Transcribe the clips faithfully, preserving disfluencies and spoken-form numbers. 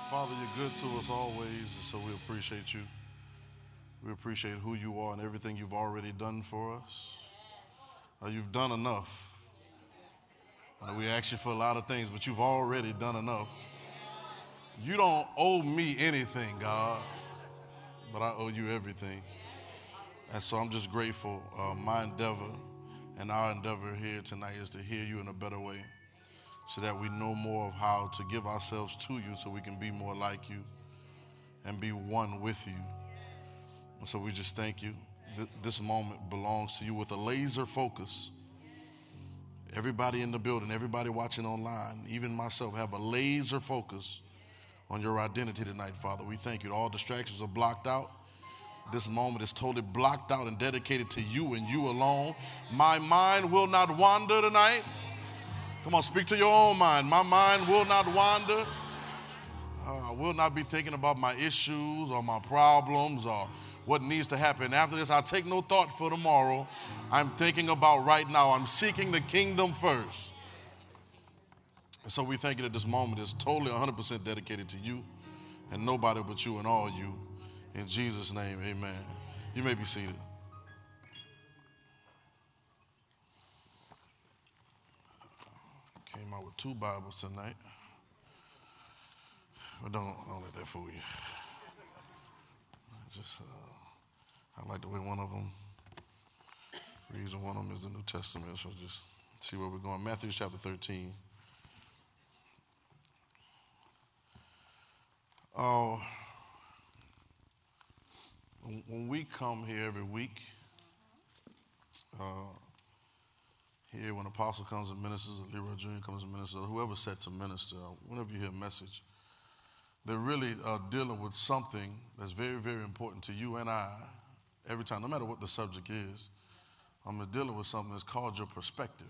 Father, you're good to us always, and so we appreciate you. We appreciate who you are and everything you've already done for us. Uh, you've done enough. I know we ask you for a lot of things, but you've already done enough. You don't owe me anything, God, but I owe you everything. And so I'm just grateful. Uh, my endeavor and our endeavor here tonight is to hear you in a better way, so that we know more of how to give ourselves to you so we can be more like you and be one with you. And so we just thank you. Th- this moment belongs to you with a laser focus. Everybody in the building, everybody watching online, even myself, have a laser focus on your identity tonight, Father. We thank you. All distractions are blocked out. This moment is totally blocked out and dedicated to you and you alone. My mind will not wander tonight. Come on, speak to your own mind. My mind will not wander. Uh, I will not be thinking about my issues or my problems or what needs to happen. After this, I take no thought for tomorrow. I'm thinking about right now. I'm seeking the kingdom first. And so we thank you that this moment is totally one hundred percent dedicated to you and nobody but you and all you. In Jesus' name, amen. You may be seated. Came out with two Bibles tonight. But don't, don't let that fool you. I just, uh, I like the way one of them reads, and one of them is the New Testament. So just see where we're going. Matthew chapter thirteen. Oh, uh, when we come here every week, uh, here when Apostle comes and ministers, or Leroy Junior comes and ministers, or whoever's set to minister, whenever you hear a message, they're really uh, dealing with something that's very, very important to you and I every time, no matter what the subject is. I'm dealing with something that's called your perspective.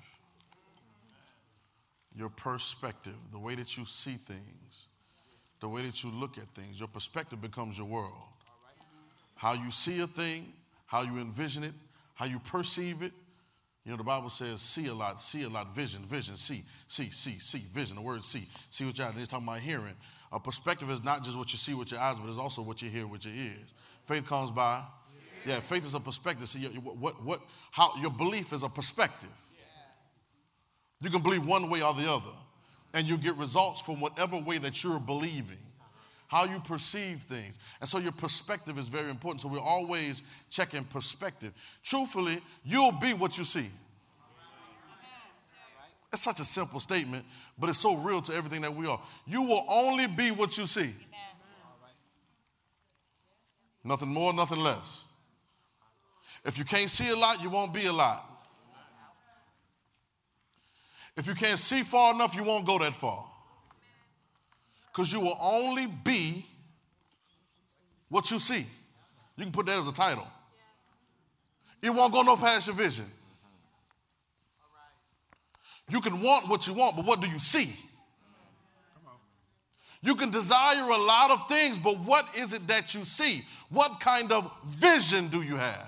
Your perspective, the way that you see things, the way that you look at things. Your perspective becomes your world. How you see a thing, how you envision it, how you perceive it. You know, the Bible says see a lot, see a lot, vision, vision, see, see, see, see, vision, the word see. See what you're it's talking about hearing. A perspective is not just what you see with your eyes, but it's also what you hear with your ears. Faith comes by. Yeah, faith is a perspective. See, what, what, how your belief is a perspective. You can believe one way or the other, and you get results from whatever way that you're believing. How you perceive things. And so your perspective is very important. So we're always checking perspective. Truthfully, you'll be what you see. It's such a simple statement, but it's so real to everything that we are. You will only be what you see. Nothing more, nothing less. If you can't see a lot, you won't be a lot. If you can't see far enough, you won't go that far. Because you will only be what you see. You can put that as a title. It won't go no past your vision. You can want what you want, but what do you see? You can desire a lot of things, but what is it that you see? What kind of vision do you have?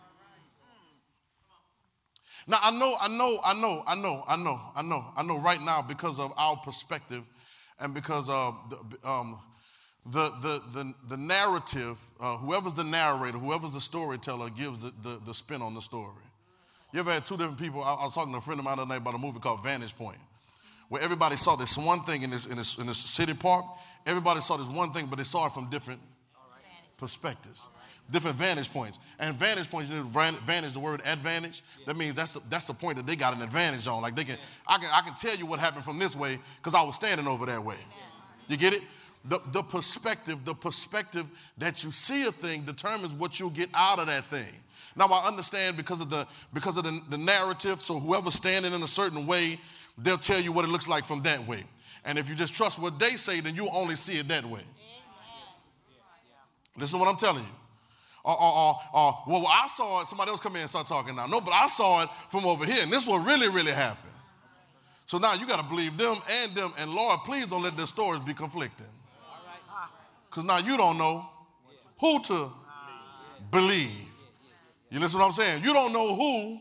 Now, I know, I know, I know, I know, I know, I know, I know right now because of our perspective and because of the, um, the, the, the, the narrative, uh, whoever's the narrator, whoever's the storyteller gives the, the, the spin on the story. You ever had two different people? I, I was talking to a friend of mine the other night about a movie called Vantage Point, where everybody saw this one thing in this, in this, in this city park. Everybody saw this one thing, but they saw it from different perspectives. Different vantage points. And vantage points, you know, vantage, the word advantage, that means that's the, that's the point that they got an advantage on. Like they can, I can, I can tell you what happened from this way because I was standing over that way. You get it? The, the perspective, the perspective that you see a thing determines what you'll get out of that thing. Now I understand because of the because of the, the narrative, so whoever's standing in a certain way, they'll tell you what it looks like from that way. And if you just trust what they say, then you'll only see it that way. Listen to what I'm telling you. Or, or, or, or, well, I saw it. Somebody else come in and start talking now. No, but I saw it from over here, and this is what really, really happened. So now you got to believe them and them. And Lord, please don't let their stories be conflicting. Because now you don't know who to believe. You listen to what I'm saying? You don't know who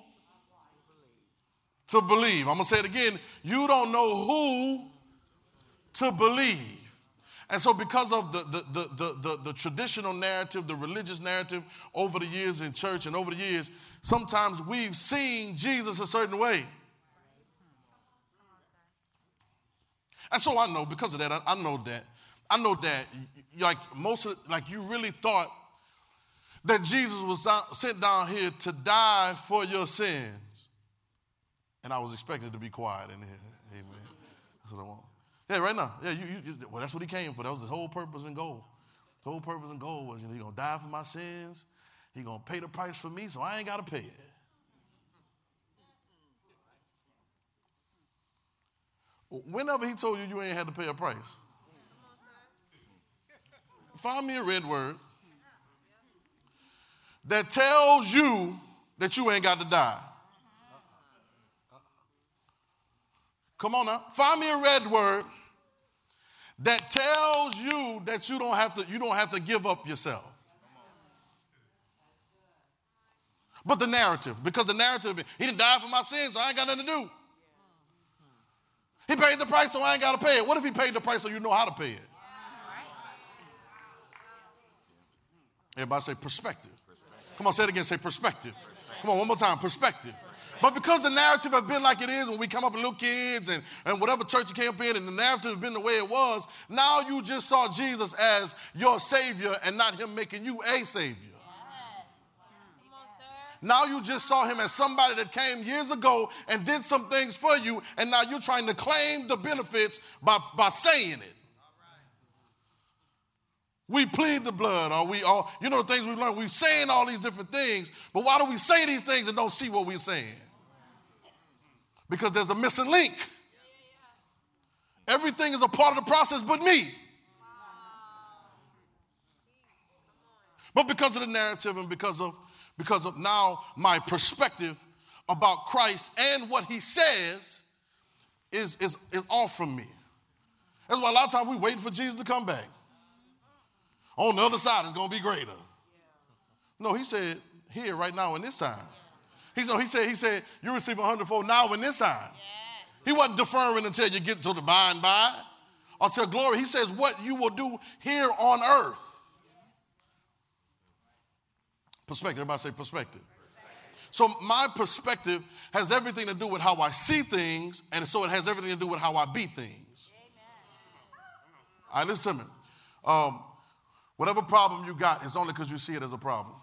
to believe. I'm going to say it again. You don't know who to believe. And so because of the, the, the, the, the, the traditional narrative, the religious narrative over the years in church and over the years, sometimes we've seen Jesus a certain way. And so I know, because of that, I, I know that, I know that, like most of, like you really thought that Jesus was down, sent down here to die for your sins. And I was expecting it to be quiet in here. Amen. That's what I want. Yeah, right now. Yeah, you, you, well, that's what he came for. That was the whole purpose and goal. The whole purpose and goal was, you know, he's going to die for my sins. He's going to pay the price for me, so I ain't got to pay it. Whenever he told you you ain't had to pay a price, find me a red word that tells you that you ain't got to die. Come on now. Find me a red word that tells you that you don't have to, you don't have to give up yourself. But the narrative, because the narrative, he didn't die for my sins, so I ain't got nothing to do. He paid the price, so I ain't got to pay it. What if he paid the price so you know how to pay it? Everybody say perspective. Come on, say it again, say perspective. Come on, one more time, perspective. But because the narrative has been like it is when we come up with little kids and, and whatever church you came up in, and the narrative has been the way it was, now you just saw Jesus as your Savior and not him making you a Savior. Now you just saw him as somebody that came years ago and did some things for you, and now you're trying to claim the benefits by, by saying it. We plead the blood, or we all, you know the things we learned. We're saying all these different things, but why do we say these things and don't see what we're saying? Because there's a missing link. Everything is a part of the process but me. But because of the narrative and because of Because of now my perspective about Christ and what he says is, is, is off from me. That's why a lot of times we're waiting for Jesus to come back. On the other side, it's going to be greater. No, he said here, right now, in this time. He said, he said, he said you receive a hundredfold now in this time. He wasn't deferring until you get to the by and by or till glory. He says what you will do here on earth. Perspective. Everybody say perspective. perspective. So my perspective has everything to do with how I see things, and so it has everything to do with how I be things. Amen. All right, listen to me. Um, whatever problem you got is only because you see it as a problem.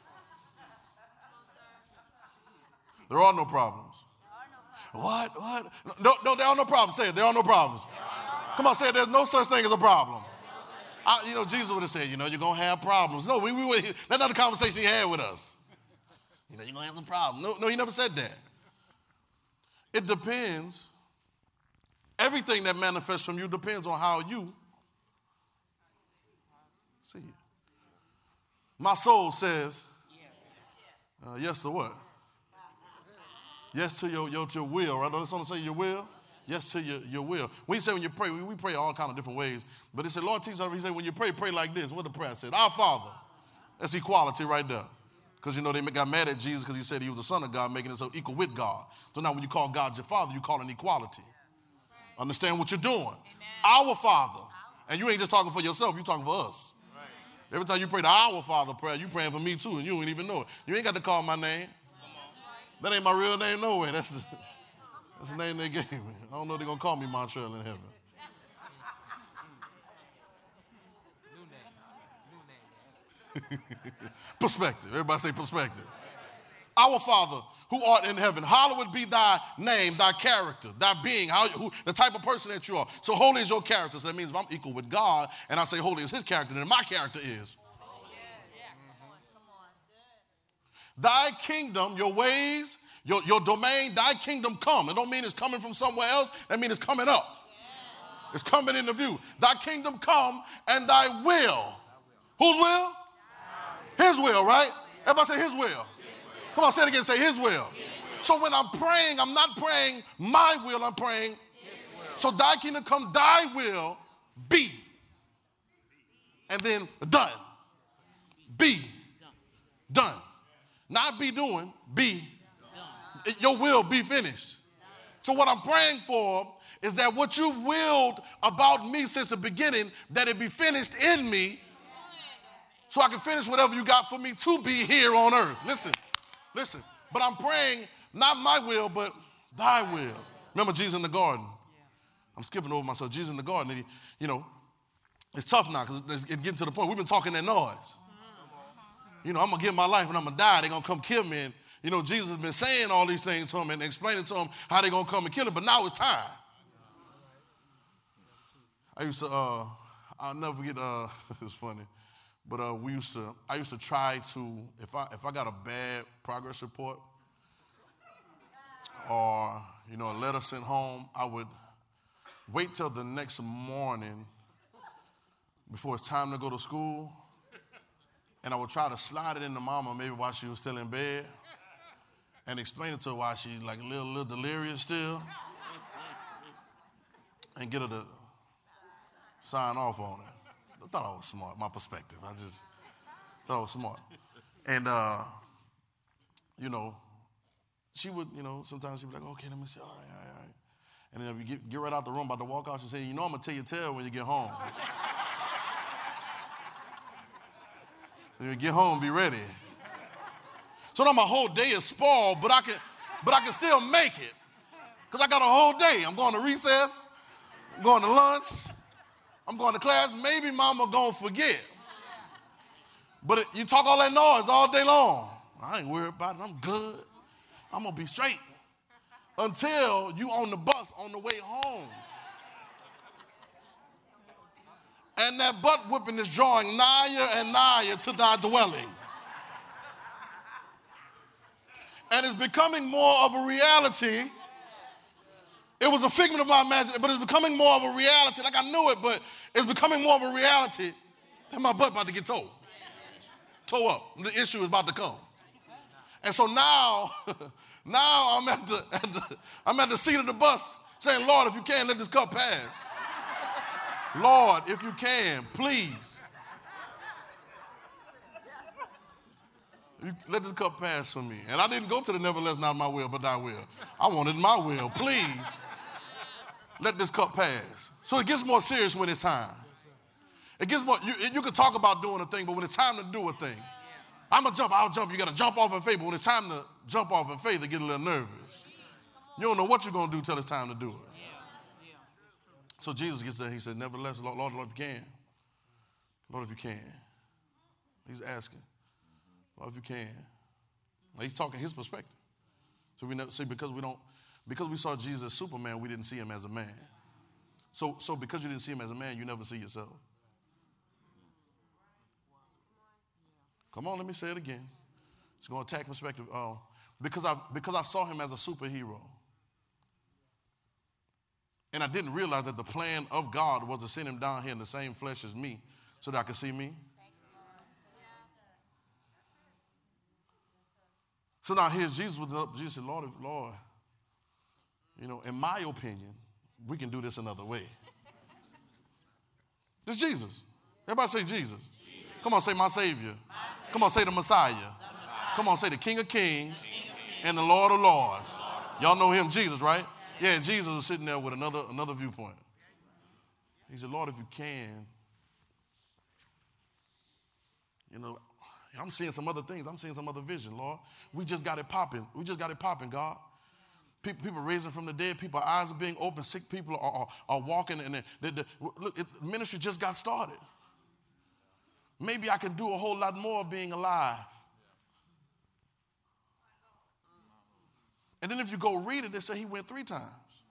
There are no problems. What? What? No, no, there are no problems. Say it. There are no problems. Come on, say it. There's no such thing as a problem. I, you know, Jesus would have said, you know, you're going to have problems. No, we, we would, that's not the conversation he had with us. You know, you're going to have some problems. No, no, he never said that. It depends. Everything that manifests from you depends on how you see it. My soul says, uh, yes to what? Yes to your, your, to your will, right? Don't someone say your will? Yes to your, your will. When you say when you pray, we, we pray all kind of different ways. But he said, Lord, teach us. He said, when you pray, pray like this. What the prayer said? Our Father. That's equality right there. Because, you know, they got mad at Jesus because he said he was the Son of God, making it so equal with God. So now when you call God your Father, you call it equality. Right. Understand what you're doing. Amen. Our Father. And you ain't just talking for yourself. You're talking for us. Right. Every time you pray the Our Father prayer, you praying for me too, and you don't even know it. You ain't got to call my name. That ain't my real name no way. That's the, that's the name they gave me. I don't know if they're going to call me Montreal in heaven. Perspective. Everybody say perspective. Our Father who art in heaven, hallowed be thy name, thy character, thy being, how, who, the type of person that you are. So holy is your character. So that means if I'm equal with God and I say holy is his character, then my character is. Thy kingdom, your ways, your, your domain, thy kingdom come. It don't mean it's coming from somewhere else. That means it's coming up. It's coming into view. Thy kingdom come and thy will. Whose will? His will, right? Everybody say his will. Come on, say it again. Say his will. So when I'm praying, I'm not praying my will. I'm praying. So thy kingdom come, thy will be. And then done. Be. Done. Not be doing, be. Your will be finished. So what I'm praying for is that what you've willed about me since the beginning, that it be finished in me so I can finish whatever you got for me to be here on earth. Listen, listen. But I'm praying not my will, but thy will. Remember Jesus in the garden? I'm skipping over myself. Jesus in the garden, and he, you know, it's tough now because it's getting to the point. We've been talking that noise. You know, I'm going to give my life and I'm going to die. They're going to come kill me. And, you know, Jesus has been saying all these things to him and explaining to him how they're going to come and kill him. But now it's time. I used to, uh, I'll never forget, uh, it was funny, but uh, we used to, I used to try to, if I if I got a bad progress report or, you know, a letter sent home, I would wait till the next morning before it's time to go to school, and I would try to slide it into mama maybe while she was still in bed and explain it to her while she's like a little, little delirious still and get her to sign off on it. I thought I was smart, my perspective. I just thought I was smart. And, uh, you know, she would, you know, sometimes she'd be like, okay, let me see, all right, all right, all right. And then if you get, get right out the room, about to walk out, she'd say, you know I'm going to tell you tell when you get home. When you get home, be ready. So now my whole day is spoiled, but I can, but I can still make it. Because I got a whole day. I'm going to recess, I'm going to lunch, I'm going to class. Maybe mama gonna forget. But it, you talk all that noise all day long. I ain't worried about it. I'm good. I'm going to be straight. Until you on the bus on the way home. And that butt whipping is drawing nigher and nigher to thy dwelling. And it's becoming more of a reality. It was a figment of my imagination, but it's becoming more of a reality. Like I knew it, but it's becoming more of a reality that my butt about to get towed. Toe up. The issue is about to come. And so now, now I'm at the, at the I'm at the seat of the bus saying, Lord, if you can, let this cup pass. Lord, if you can, please. You let this cup pass for me. And I didn't go to the nevertheless, not my will, but thy will. I wanted my will. Please, let this cup pass. So it gets more serious when it's time. It gets more, you, you can talk about doing a thing, but when it's time to do a thing, I'm going to jump, I'll jump. You got to jump off in faith, but when it's time to jump off in faith, they get a little nervous. You don't know what you're going to do till it's time to do it. So Jesus gets there, he said, nevertheless, Lord, Lord, Lord, if you can. Lord, if you can. He's asking. Lord, if you can. Now, he's talking his perspective. So we never see, because we don't, because we saw Jesus as Superman, we didn't see him as a man. So, so because you didn't see him as a man, you never see yourself. Come on, let me say it again. It's going to attack perspective. Oh, because I because I saw him as a superhero. And I didn't realize that the plan of God was to send him down here in the same flesh as me so that I could see me. So now here's Jesus with the, Jesus said, Lord, Lord, you know, in my opinion, we can do this another way. It's Jesus. Everybody say Jesus. Jesus. Come on, say my Savior. My Savior. Come on, say the Messiah. the Messiah. Come on, say the King of Kings, King of Kings. And the Lord of Lords. Lord. Y'all know him, Jesus, right? Yeah, and Jesus was sitting there with another, another viewpoint. He said, Lord, if you can, you know, I'm seeing some other things. I'm seeing some other vision, Lord. We just got it popping. We just got it popping, God. People, people raising from the dead. People's eyes are being opened. Sick people are, are, are walking. And the, the, look, it, ministry just got started. Maybe I can do a whole lot more being alive. And then if you go read it, they say he went three times.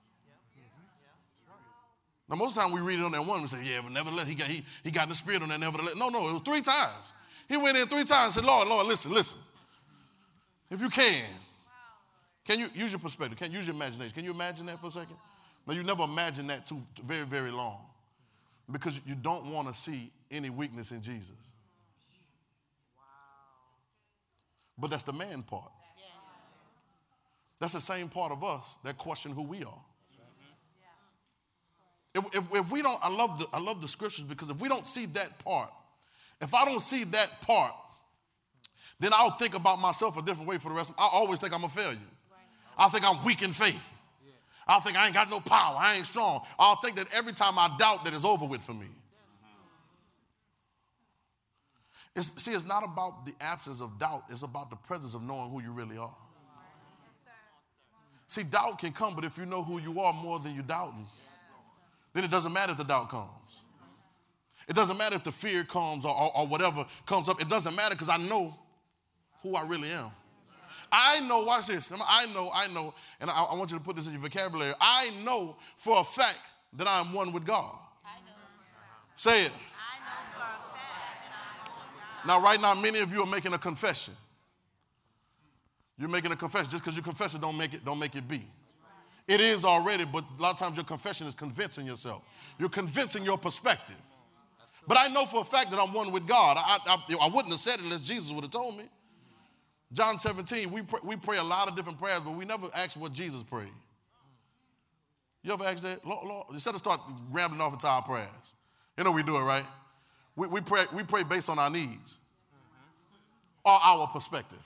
Now, most of the time we read it on that one, we say, yeah, but nevertheless, he got, he, he got in the spirit on that nevertheless. No, no, it was three times. He went in three times and said, Lord, Lord, listen, listen. If you can, can you use your perspective? Can you use your imagination? Can you imagine that for a second? No, you never imagine that too, too very, very long because you don't want to see any weakness in Jesus. But that's the man part. That's the same part of us that question who we are. If, if, if we don't, I love the I love the scriptures because if we don't see that part, if I don't see that part, then I'll think about myself a different way for the rest of I always think I'm a failure. I think I'm weak in faith. I'll think I ain't got no power. I ain't strong. I'll think that every time I doubt that it's over with for me. It's, see, it's not about the absence of doubt. It's about the presence of knowing who you really are. See, doubt can come, but if you know who you are more than you doubting, then it doesn't matter if the doubt comes. It doesn't matter if the fear comes or, or, or whatever comes up. It doesn't matter because I know who I really am. I know, watch this. I know, I know, and I, I want you to put this in your vocabulary. I know for a fact that I am one with God. I know. Say it. I know for a fact that I am one with God. Now, right now, many of you are making a confession. You're making a confession. Just because you confess it don't make it, don't make it be. It is already, but a lot of times your confession is convincing yourself. You're convincing your perspective. But I know for a fact that I'm one with God. I, I, I wouldn't have said it unless Jesus would have told me. John seventeen, we pray, we pray a lot of different prayers, but we never ask what Jesus prayed. You ever ask that? Lord, Lord, instead of start rambling off into our prayers. You know we do it, right? We, we, pray, we pray based on our needs or our perspective.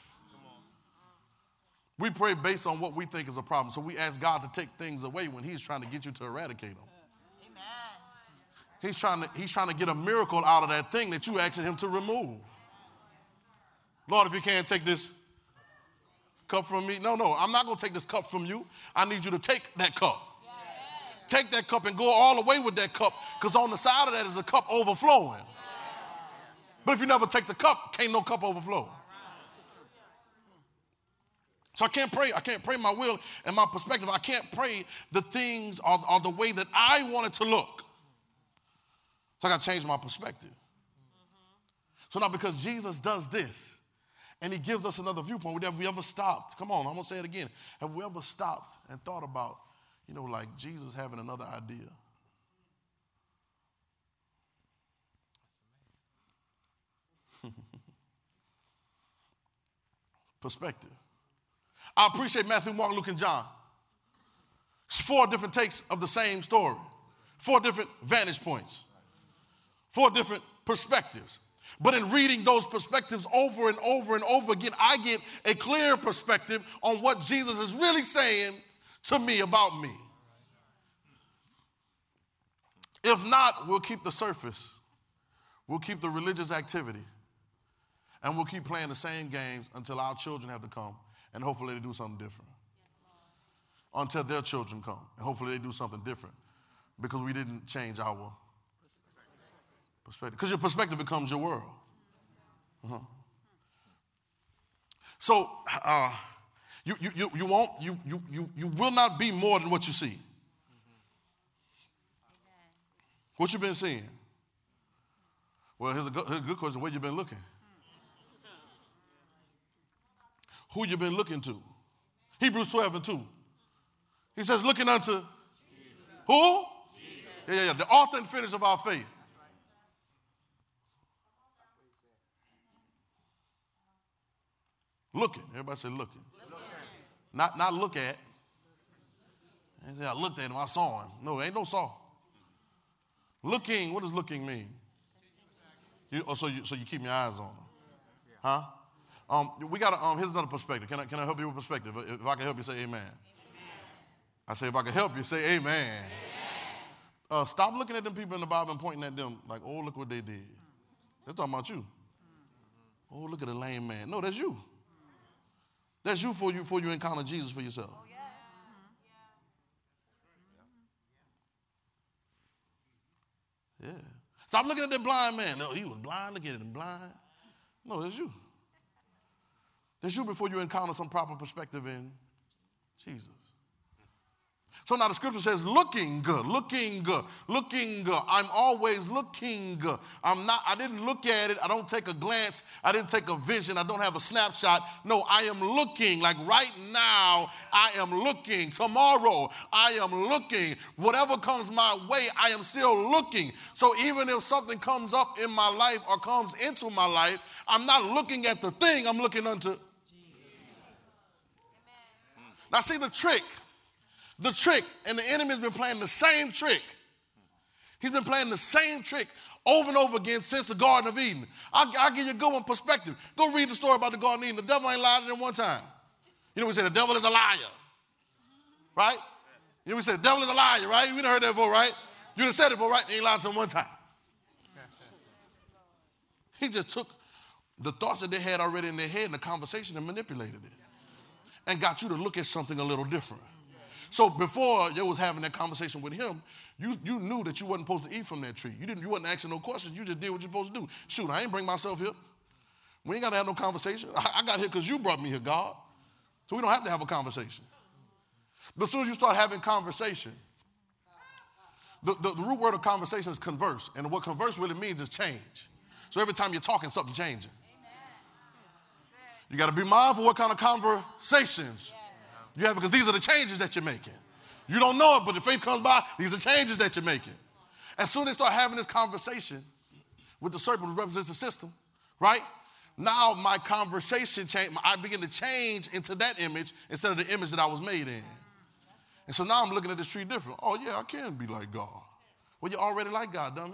We pray based on what we think is a problem. So we ask God to take things away when he's trying to get you to eradicate them. Amen. He's trying to, he's trying to get a miracle out of that thing that you asking him to remove. Lord, if you can't take this cup from me. No, no, I'm not going to take this cup from you. I need you to take that cup. Yes. Take that cup and go all the way with that cup, because on the side of that is a cup overflowing. Yes. But if you never take the cup, can't no cup overflow. So I can't pray. I can't pray my will and my perspective. I can't pray the things or, or the way that I want it to look. So I got to change my perspective. So now because Jesus does this and he gives us another viewpoint, have we ever stopped? Come on, I'm going to say it again. Have we ever stopped and thought about, you know, like Jesus having another idea? Perspective. I appreciate Matthew, Mark, Luke, and John. It's four different takes of the same story. Four different vantage points. Four different perspectives. But in reading those perspectives over and over and over again, I get a clear perspective on what Jesus is really saying to me about me. If not, we'll keep the surface. We'll keep the religious activity. And we'll keep playing the same games until our children have to come. And hopefully they do something different. Yes, until their children come. And hopefully they do something different. Because we didn't change our perspective. Because your perspective becomes your world. Uh-huh. So uh, you, you, you, you, won't, you, you, you, you will not be more than what you see. What you been seeing? Well, here's a good, here's a good question. Where you been looking? Who you been looking to? Hebrews twelve and two. He says, looking unto Jesus. Who? Jesus. Yeah, yeah, yeah. The author and finisher of our faith. Looking. Everybody say looking. Looking. Not, not look at. I looked at him. I saw him. No, ain't no saw. Looking. What does looking mean? You, oh, so you so you keep your eyes on him. Huh? Um, we got to, um, here's another perspective. Can I, can I help you with perspective? If I can help you, say amen. Amen. I say, if I can help you, say amen. Amen. Uh, stop looking at them people in the Bible and pointing at them like, oh, look what they did. They're talking about you. Oh, look at the lame man. No, that's you. That's you before you, before you encounter Jesus for yourself. Oh, yeah. Yeah. Stop looking at that blind man. No, he was blind. Look at him, blind. No, that's you. That's you before you encounter some proper perspective in Jesus. So now the scripture says, looking good, looking good, looking good. I'm always looking good. I'm not, I didn't look at it. I don't take a glance. I didn't take a vision. I don't have a snapshot. No, I am looking. Like right now, I am looking. Tomorrow, I am looking. Whatever comes my way, I am still looking. So even if something comes up in my life or comes into my life, I'm not looking at the thing. I'm looking unto Jesus. Now see the trick. The trick, and the enemy's been playing the same trick. He's been playing the same trick over and over again since the Garden of Eden. I'll, I'll give you a good one perspective. Go read the story about the Garden of Eden. The devil ain't lied to them one time. You know, we say the devil is a liar, right? You know, we said, devil is a liar, right? You done heard that before, right? You done said it before, right? You ain't lied to him one time. He just took the thoughts that they had already in their head and the conversation and manipulated it and got you to look at something a little different. So before you was having that conversation with him, you, you knew that you wasn't supposed to eat from that tree. You didn't. You wasn't asking no questions. You just did what you're supposed to do. Shoot, I ain't bring myself here. We ain't got to have no conversation. I, I got here because you brought me here, God. So we don't have to have a conversation. But as soon as you start having conversation, the, the, the root word of conversation is converse. And what converse really means is change. So every time you're talking, something changing. You got to be mindful what kind of conversations you have, because these are the changes that you're making. You don't know it, but the faith comes by, these are changes that you're making. As soon as they start having this conversation with the serpent, who represents the system, right? Now my conversation change, I begin to change into that image instead of the image that I was made in. And so now I'm looking at this tree different. Oh yeah, I can be like God. Well, you're already like God, dummy.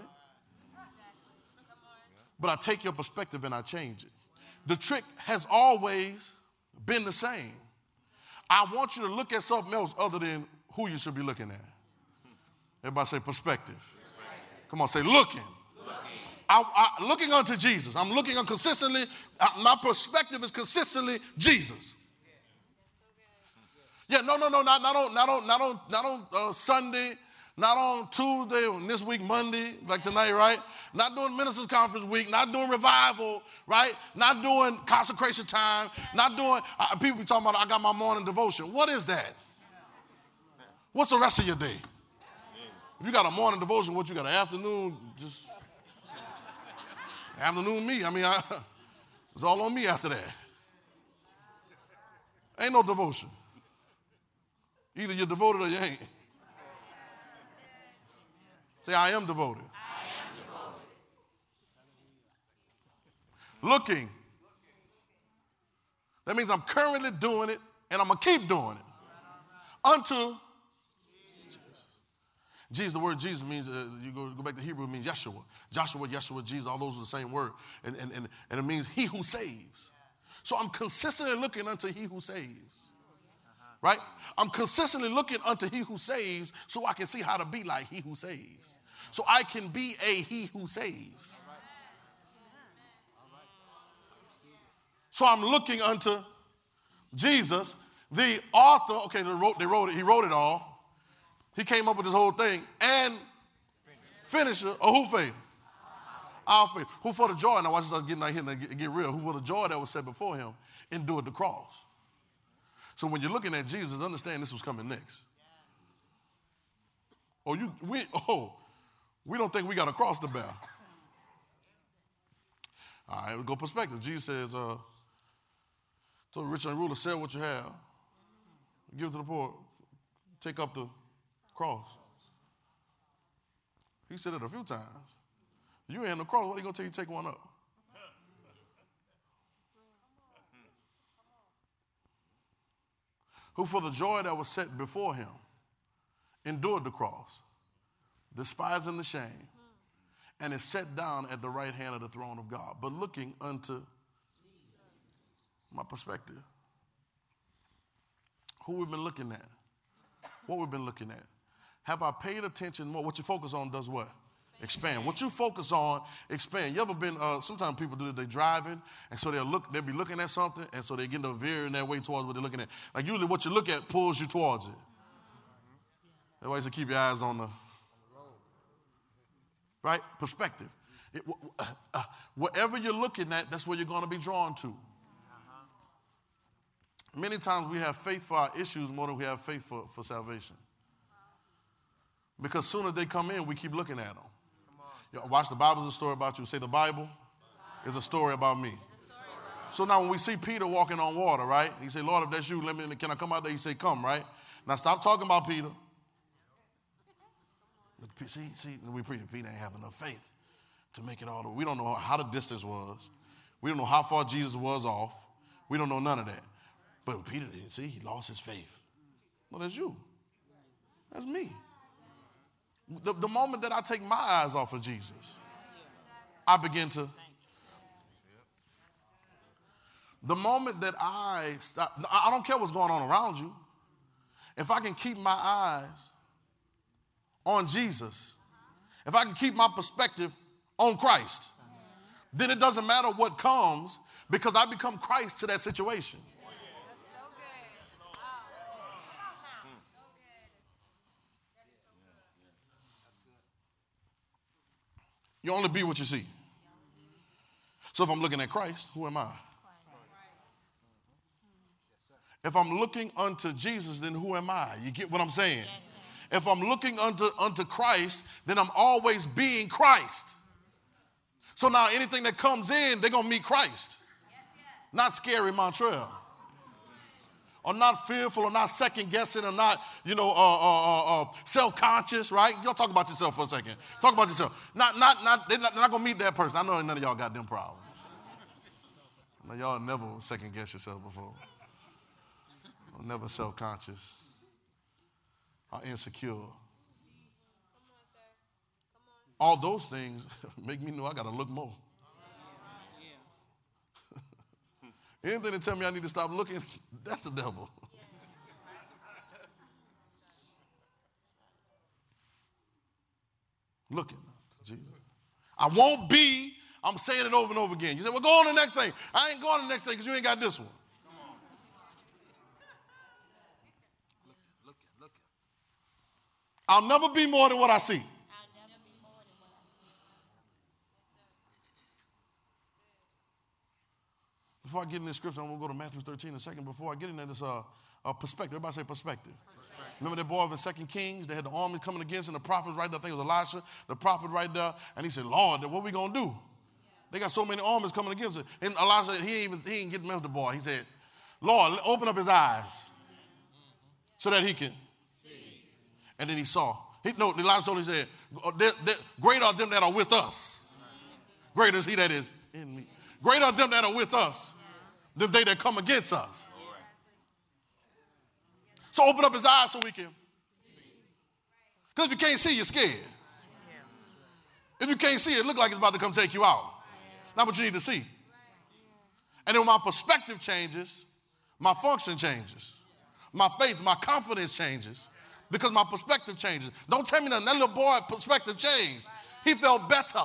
But I take your perspective and I change it. The trick has always been the same. I want you to look at something else other than who you should be looking at. Everybody say perspective. Perspective. Come on, say looking. Looking. I, I, looking unto Jesus. I'm looking on consistently. Uh, my perspective is consistently Jesus. Yeah, no, no, no, not, not on, not on, not on, not on uh, Sunday, not on Tuesday, or this week, Monday, like tonight, right? Not doing ministers' conference week, not doing revival, right? Not doing consecration time, not doing, uh, people be talking about, I got my morning devotion. What is that? What's the rest of your day? If you got a morning devotion, what you got, an afternoon, just afternoon me. I mean, I, it's all on me after that. Ain't no devotion. Either you're devoted or you ain't. Say, I am devoted. I am devoted. Looking. That means I'm currently doing it and I'm going to keep doing it. Unto Jesus. Jesus, the word Jesus means, uh, you go, go back to Hebrew, it means Yeshua. Joshua, Yeshua, Jesus, all those are the same word. And, and, and, and it means he who saves. So I'm consistently looking unto he who saves. Right? I'm consistently looking unto he who saves so I can see how to be like he who saves. So I can be a he who saves. So I'm looking unto Jesus, the author. Okay, they wrote, they wrote it. He wrote it all. He came up with this whole thing. And finisher of who faith? Our faith. Who for the joy, now watch this getting like here and get, get real. Who for the joy that was set before him endured the cross. So when you're looking at Jesus, understand this was coming next. Oh, you we oh, we don't think we got to cross the bear. All right, we go perspective. Jesus says, uh, to the rich and ruler, sell what you have, give it to the poor, take up the cross. He said it a few times. You ain't the cross, what are you going to tell you to take one up? Who for the joy that was set before him endured the cross, despising the shame, and is set down at the right hand of the throne of God. But looking unto my perspective, who we've been looking at, what we've been looking at. Have I paid attention more? What you focus on does what? Expand. What you focus on, expand. You ever been, uh, sometimes people do this, they're driving, and so they'll look, they'll be looking at something, and so they get to veer in that way towards what they're looking at. Like usually what you look at pulls you towards it. That's why you should keep your eyes on the, right? Perspective. It, uh, uh, whatever you're looking at, that's where you're going to be drawn to. Many times we have faith for our issues more than we have faith for, for salvation. Because as soon as they come in, we keep looking at them. You know, watch, the Bible's a story about you. Say the Bible is a story about me. So now when we see Peter walking on water, right? He said, Lord, if that's you, let me, can I come out there? He said, come, right? Now stop talking about Peter. Look, see, see, we preach, Peter ain't have enough faith to make it all the way. We don't know how the distance was. We don't know how far Jesus was off. We don't know none of that. But Peter didn't. See, he lost his faith. Well, that's you. That's me. The, the moment that I take my eyes off of Jesus, I begin to. The moment that I stop, I don't care what's going on around you. if I can keep my eyes on Jesus, if I can keep my perspective on Christ, then it doesn't matter what comes because I become Christ to that situation. You only be what you see. So if I'm looking at Christ, who am I? If I'm looking unto Jesus, then who am I? You get what I'm saying? If I'm looking unto, unto Christ, then I'm always being Christ. So now anything that comes in, they're going to meet Christ. Not scary Montreal. Or not fearful, or not second guessing, or not, you know, uh, uh, uh, self-conscious, right? Y'all talk about yourself for a second. Talk about yourself. Not, not, not, they're not, they're not going to meet that person. I know none of y'all got them problems. I know y'all never second guess yourself before. Never self-conscious or insecure. All those things make me know I got to look more. Anything that tell me I need to stop looking, that's the devil. Looking to Jesus. I won't be, I'm saying it over and over again. You say, well, go on to the next thing. I ain't going to the next thing because you ain't got this one. I'll never be more than what I see. Before I get in this scripture, I'm going to go to Matthew thirteen in a second. Before I get in there, this uh, uh, perspective. Everybody say perspective. perspective. Remember that boy in Second Kings? They had the army coming against him. The prophet right there, I think it was Elisha, the prophet right there. And he said, Lord, what are we going to do? They got so many armies coming against it. And Elisha, he didn't even he didn't get messed with the boy. He said, Lord, open up his eyes so that he can. And then he saw. He, no, Elijah told him, he said, great are them that are with us. Greater is he that is in me. Greater are them that are with us than they that come against us. So open up his eyes so we can. Because if you can't see, you're scared. If you can't see, it look like it's about to come take you out. Not what you need to see. And then when my perspective changes, my function changes. My faith, my confidence changes. Because my perspective changes. Don't tell me that that little boy's perspective changed. He felt better.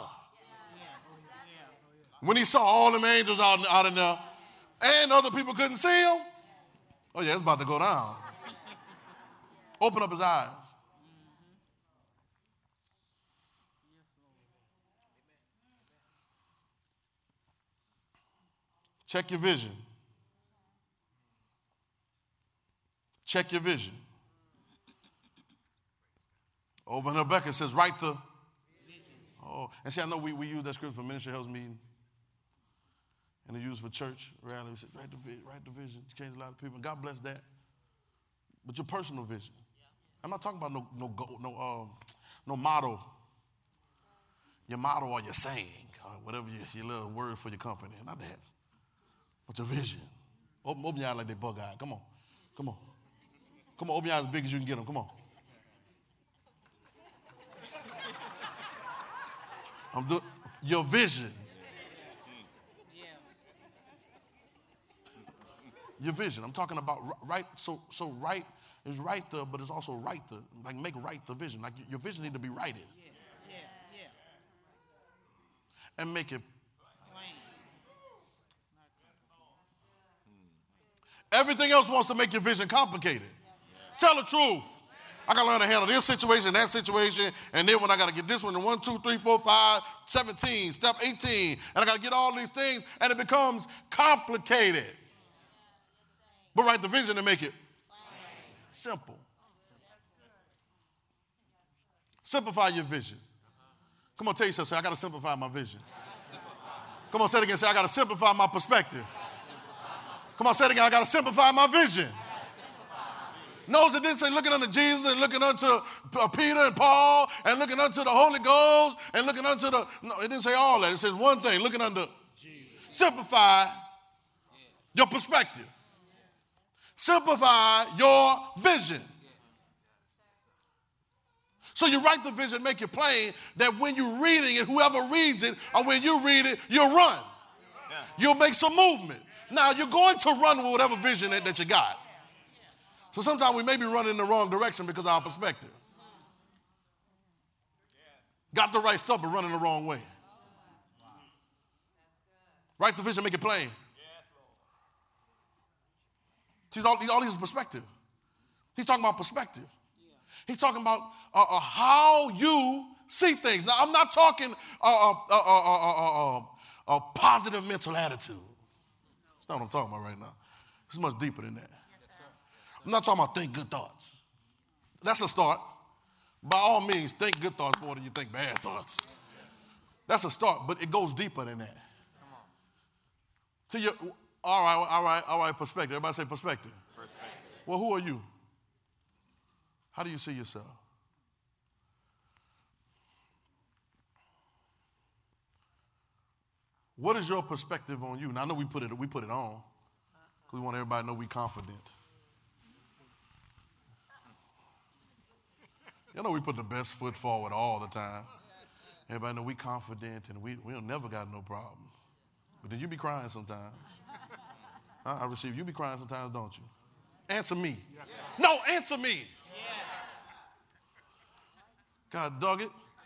When he saw all them angels out, out in there and other people couldn't see him. Oh yeah, it's about to go down. Open up his eyes. Check your vision. Check your vision. Over in Rebecca, it says, write the. Oh, and see, I know we, we use that scripture for Ministry Health meeting. And they use it for church rally. We said, write the, write the vision. Change a lot of people. And God bless that. But your personal vision. I'm not talking about no no no um, no motto. Your motto or your saying, or whatever your, your little word for your company. Not that. But your vision. Open, open your eyes like they bug eyed. Come on. Come on. Come on, open your eyes as big as you can get them. Come on. I'm doing your vision. Your vision. I'm talking about right. So so right is right there, but it's also right there. Like make right the vision. Like your vision need to be righted. Yeah, yeah, yeah. And make it plain. Everything else wants to make your vision complicated. Tell the truth. I got to learn to handle this situation, that situation, and then when I got to get this one, and one, two, three, four, five, seventeen, step eighteen, and I got to get all these things, and it becomes complicated. But write the vision and make it simple. Simplify your vision. Come on, tell yourself, say, I got to simplify my vision. Come on, say it again, say, I got to simplify my perspective. Come on, say it again, I got to simplify my vision. Notice it didn't say looking unto Jesus and looking unto Peter and Paul and looking unto the Holy Ghost and looking unto the, no, it didn't say all that. It says one thing, looking unto Jesus. Simplify your perspective. Simplify your vision. So you write the vision, make it plain that when you're reading it, whoever reads it, or when you read it, you'll run. You'll make some movement. Now, you're going to run with whatever vision that, that you got. So sometimes we may be running in the wrong direction because of our perspective. Got the right stuff, but running the wrong way. Write the vision, make it plain. See, all, all these perspective. He's talking about perspective. He's talking about uh, uh, how you see things. Now, I'm not talking uh, uh, uh, uh, uh, uh, a positive mental attitude. That's not what I'm talking about right now. It's much deeper than that. I'm not talking about think good thoughts. That's a start. By all means, think good thoughts more than you think bad thoughts. That's a start, but it goes deeper than that. To your, all right, all right, all right, perspective. Everybody say perspective. Perspective. Well, who are you? How do you see yourself? What is your perspective on you? Now, I know we put it, we put it on because we want everybody to know we're confident. You know we put the best foot forward all the time. Everybody know we confident and we we don't never got no problem. But then you be crying sometimes. I, I receive you be crying sometimes, don't you? Answer me. Yes. No, answer me. Yes. God dug it.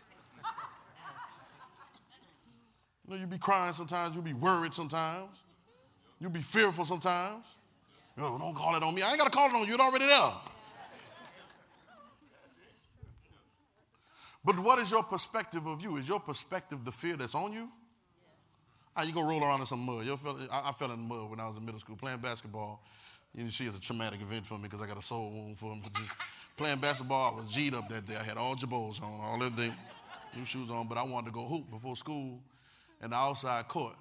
You know you be crying sometimes. You be worried sometimes. You be fearful sometimes. You know, don't call it on me. I ain't got to call it on you. It's already there. But what is your perspective of you? Is your perspective the fear that's on you? How you gonna roll around in some mud? You fell, I, I fell in the mud when I was in middle school playing basketball. You know, see, it's a traumatic event for me because I got a soul wound for me. Just playing basketball, I was G'd up that day. I had all jabots on, all everything, new shoes on, but I wanted to go hoop before school in the outside court.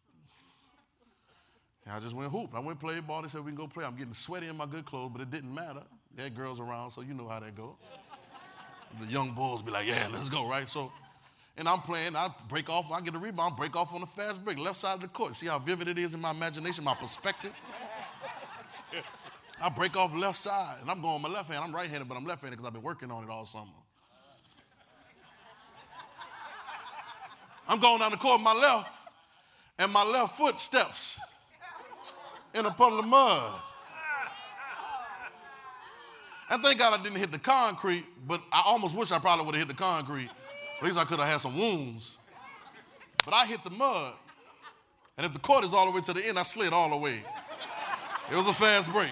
And I just went hoop. I went play ball. They said we can go play. I'm getting sweaty in my good clothes, but it didn't matter. There had girls around, so you know how that go. The young bulls be like, yeah, let's go, right? So, and I'm playing, I break off, I get a rebound, break off on a fast break, left side of the court. See how vivid it is in my imagination, my perspective? I break off left side, and I'm going my left hand. I'm right-handed, but I'm left-handed because I've been working on it all summer. I'm going down the court with my left, and my left foot steps in a puddle of mud. And thank God I didn't hit the concrete, but I almost wish I probably would have hit the concrete. At least I could have had some wounds. But I hit the mud. And if the court is all the way to the end, I slid all the way. It was a fast break.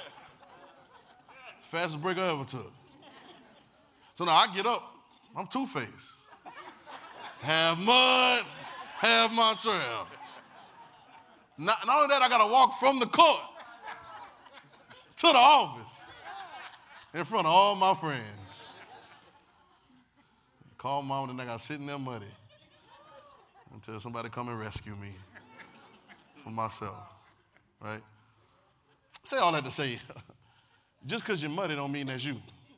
Fastest break I ever took. So now I get up. I'm two-faced. Half mud, half Montreal. Not, not only that, I got to walk from the court to the office. In front of all my friends. Call mom and I got sitting there muddy until somebody come and rescue me from myself, right? Say all that to say, just because you're muddy don't mean that's you.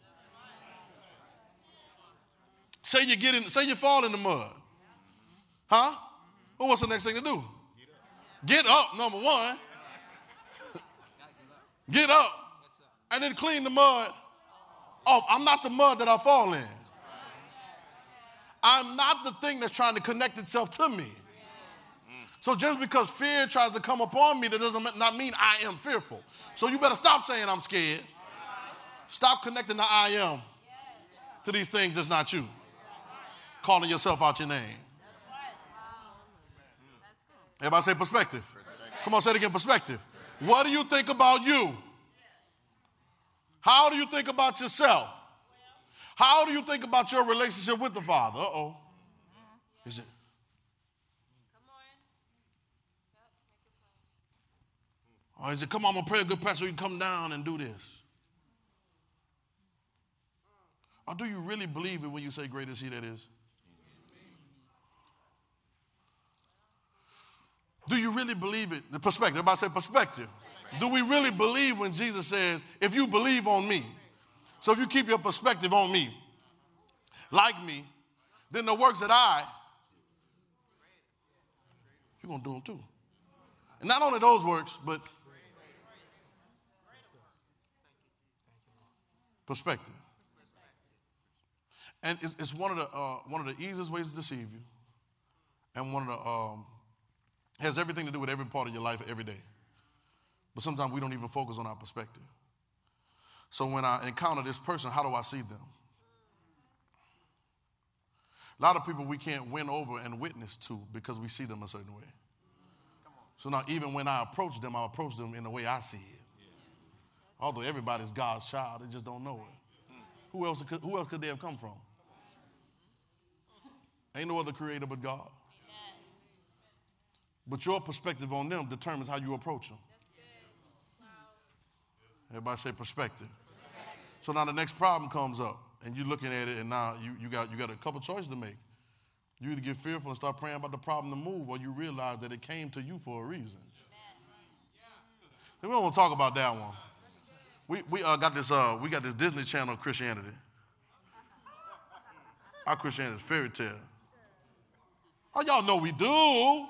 Say you get in, say you fall in the mud. Huh? Well, what's the next thing to do? Get up, number one. Get up. And then clean the mud off. I'm not the mud that I fall in. I'm not the thing that's trying to connect itself to me. So just because fear tries to come upon me, that doesn't not mean I am fearful. So you better stop saying I'm scared. Stop connecting the I am to these things that's not you. Calling yourself out your name. Everybody say perspective. Come on, say it again, perspective. What do you think about you? How do you think about yourself? How do you think about your relationship with the Father? Uh-oh. Is it? Or is it, come on, I'm going to pray a good prayer so you can come down and do this? Or do you really believe it when you say, great is he that is? Do you really believe it? The perspective. Everybody say perspective. Do we really believe when Jesus says, if you believe on me, so if you keep your perspective on me, like me, then the works that I, you're going to do them too. And not only those works, but perspective. And it's, it's one of the uh, one of the easiest ways to deceive you, and one of the um, has everything to do with every part of your life every day. But sometimes we don't even focus on our perspective. So when I encounter this person, how do I see them? A lot of people we can't win over and witness to because we see them a certain way. So now even when I approach them, I approach them in the way I see it. Although everybody's God's child, they just don't know it. Who else could, who else could they have come from? Ain't no other creator but God. But your perspective on them determines how you approach them. Everybody say perspective. So now the next problem comes up, and you're looking at it, and now you, you, got, you got a couple choices to make. You either get fearful and start praying about the problem to move, or you realize that it came to you for a reason. And we don't want to talk about that one. We, we, uh, got this, uh, we got this Disney Channel Christianity. Our Christianity is fairy tale. Oh, y'all know we do.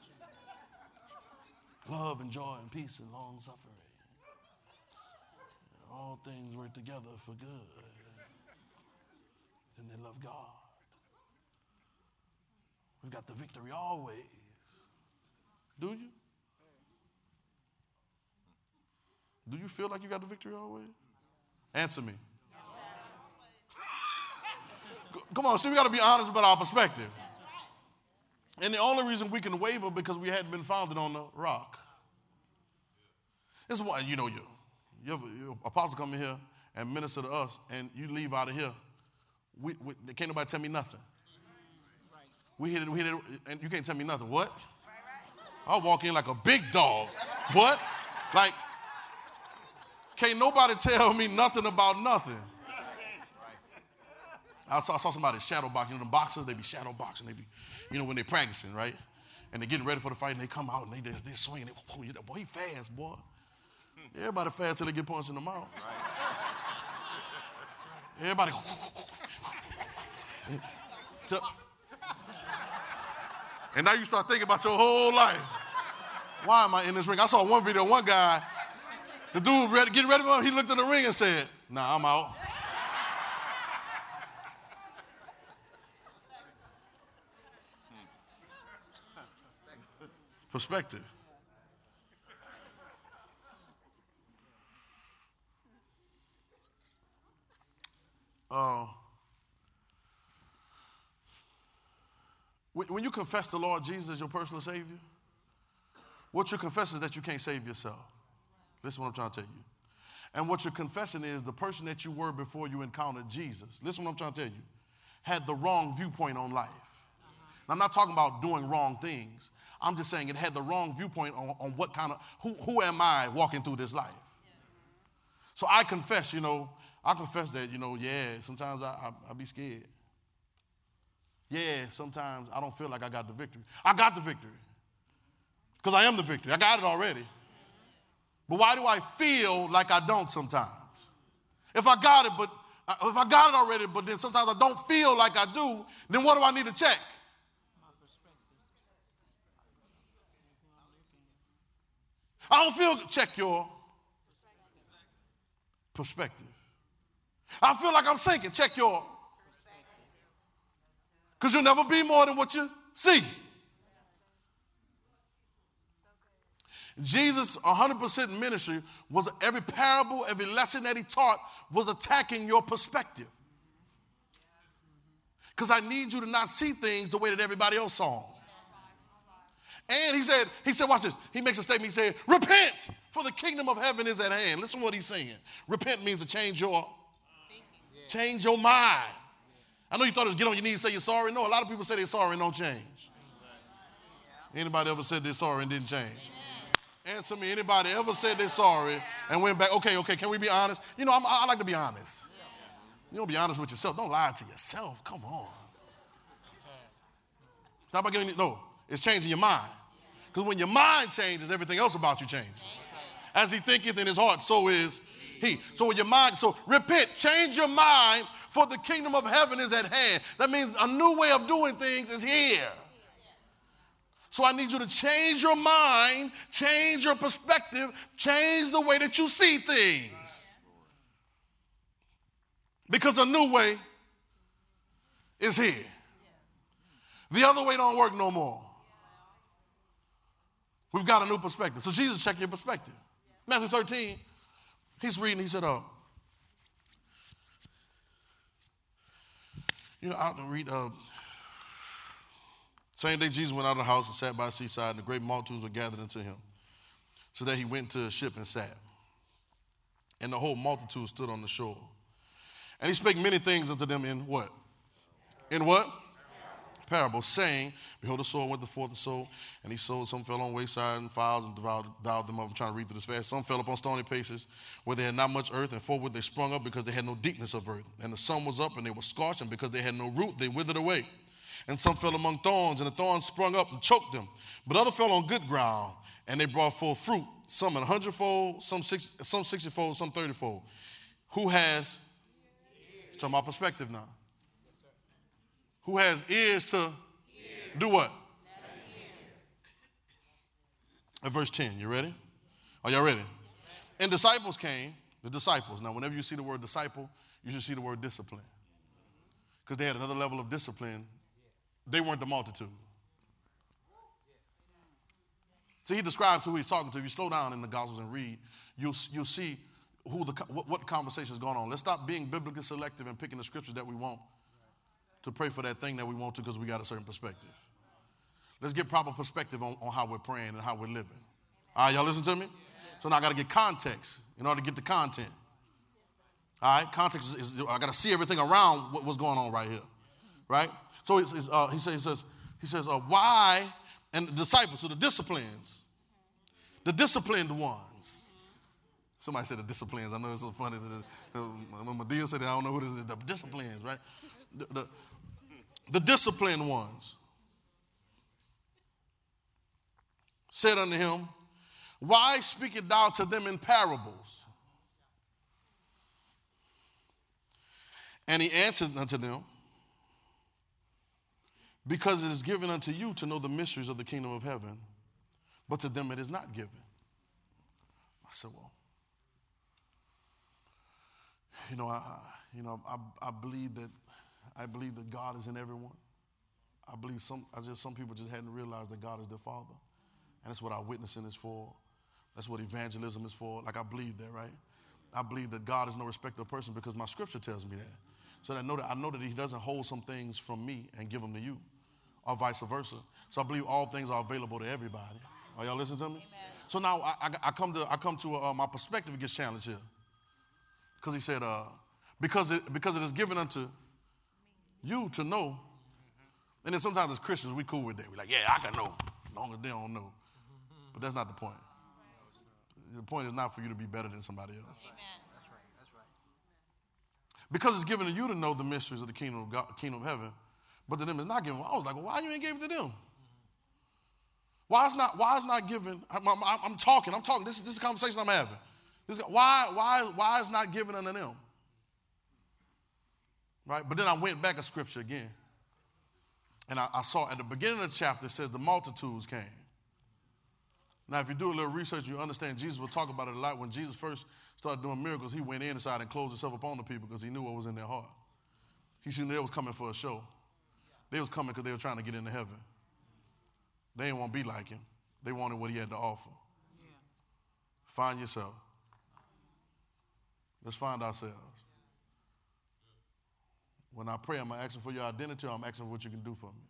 Love and joy and peace and long suffering. All things work together for good. Then they love God. We've got the victory always. Do you? Do you feel like you got the victory always? Answer me. Come on, see, we got to be honest about our perspective. And the only reason we can waver because we hadn't been founded on the rock. This is why, you know, you, you ever, your apostle come in here and minister to us, and you leave out of here. We, we, can't nobody tell me nothing. We hit it, we hit it, and you can't tell me nothing. What? I'll walk in like a big dog. What? Like, can't nobody tell me nothing about nothing. I saw, I saw somebody shadow boxing. You know, the boxers, they be shadow boxing. They be, you know, when they're practicing, right? And they're getting ready for the fight, and they come out, and they, they, they're swinging. They, oh, boy, he fast, boy. Everybody fast till they get punched in the mouth. Everybody. And now you start thinking about your whole life. Why am I in this ring? I saw one video, one guy, the dude ready, getting ready for him, he looked in the ring and said, nah, I'm out. Perspective. Uh, when you confess the Lord Jesus as your personal Savior, what you're confessing is that you can't save yourself. Listen to what I'm trying to tell you. And what you're confessing is the person that you were before you encountered Jesus. Listen to what I'm trying to tell you. Had the wrong viewpoint on life. Now, I'm not talking about doing wrong things. I'm just saying it had the wrong viewpoint on, on what kind of, who, who am I walking through this life? So I confess, you know, I confess that, you know, yeah, sometimes I, I, I be scared. Yeah, sometimes I don't feel like I got the victory. I got the victory. Because I am the victory. I got it already. But why do I feel like I don't sometimes? If I got it, but if I got it already, but then sometimes I don't feel like I do, then what do I need to check? I don't feel, check your perspective. I feel like I'm sinking, check your, because you'll never be more than what you see. Jesus' one hundred percent ministry was every parable, every lesson that he taught was attacking your perspective. Because I need you to not see things the way that everybody else saw them. And he said, he said, watch this. He makes a statement. He said, repent, for the kingdom of heaven is at hand. Listen to what he's saying. Repent means to change your, change your mind. I know you thought it was get on your knees and say you're sorry. No, a lot of people say they're sorry and don't change. Anybody ever said they're sorry and didn't change? Answer me. Anybody ever said they're sorry and went back? Okay, okay, can we be honest? You know, I'm, I like to be honest. You don't be honest with yourself. Don't lie to yourself. Come on. Stop by getting, no, it's changing your mind. Because when your mind changes, everything else about you changes. As he thinketh in his heart, so is he. So when your mind, so repent, change your mind, for the kingdom of heaven is at hand. That means a new way of doing things is here. So I need you to change your mind, change your perspective, change the way that you see things. Because a new way is here. The other way don't work no more. We've got a new perspective. So Jesus checked your perspective. Matthew thirteen, he's reading, he said, uh, You know, out to read, uh, same day Jesus went out of the house and sat by the seaside, and the great multitudes were gathered unto him. So that he went to a ship and sat. And the whole multitude stood on the shore. And he spake many things unto them in what? In what? Parable, saying, behold, the sower went forth to sow, and he sowed. Some fell on wayside and fowls and devoured, devoured them up. I'm trying to read through this fast. Some fell upon stony places where they had not much earth, and forthwith they sprung up because they had no deepness of earth. And the sun was up, and they were scorched, and because they had no root, they withered away. And some fell among thorns, and the thorns sprung up and choked them. But others fell on good ground, and they brought forth fruit, some an hundredfold, some six, some sixtyfold, some thirtyfold. Who has, talking about perspective now. Who has ears to ears. Do what? At verse ten, you ready? Are y'all ready? And disciples came, the disciples. Now, whenever you see the word disciple, you should see the word discipline. Because they had another level of discipline. They weren't the multitude. See, he describes who he's talking to. If you slow down in the Gospels and read, you'll, you'll see who the what, what conversation is going on. Let's stop being biblically selective and picking the scriptures that we want to pray for that thing that we want to because we got a certain perspective. Let's get proper perspective on, on how we're praying and how we're living. All right, y'all listen to me? So now I got to get context in order to get the content. All right, context is, is I got to see everything around what, what's going on right here, right? So it's, it's, uh, he says, he says, he says, uh, why, and the disciples, so the disciplines, the disciplined ones. Somebody said the disciplines. I know it's so funny. When Medea said it, I don't know who this is. The disciplines, right? The, the, the disciplined ones said unto him, why speakest thou to them in parables? And he answered unto them, because it is given unto you to know the mysteries of the kingdom of heaven, but to them it is not given. I said, well, you know, I, you know, I, I believe that I believe that God is in everyone. I believe some, I just some people just hadn't realized that God is their Father, and that's what our witnessing is for. That's what evangelism is for. Like I believe that, right? I believe that God is no respecter of person because my scripture tells me that. So that I know that I know that He doesn't hold some things from me and give them to you, or vice versa. So I believe all things are available to everybody. Are y'all listening to me? Amen. So now I, I, I come to I come to uh, my perspective gets challenged here, because he said, uh, because it because it is given unto you to know. And then sometimes as Christians we cool with that. We're like, yeah, I can know, as long as they don't know. But that's not the point. The point is not for you to be better than somebody else. Amen. That's right. That's right. Because it's given to you to know the mysteries of the kingdom of God, kingdom of heaven, but to them it's not given. I was like, well, why you ain't gave it to them? Why is not? Why is not given? I'm, I'm, I'm talking. I'm talking. This is this is a conversation I'm having. This, why? Why? Why is not given unto them? Right. But then I went back a scripture again, and I, I saw at the beginning of the chapter it says the multitudes came. Now, if you do a little research, you understand Jesus will talk about it a lot. When Jesus first started doing miracles, he went inside and closed himself upon the people because he knew what was in their heart. He knew they was coming for a show. They was coming because they were trying to get into heaven. They didn't want to be like him. They wanted what he had to offer. Yeah. Find yourself. Let's find ourselves. When I pray, I'm not asking for your identity, I'm asking for what you can do for me.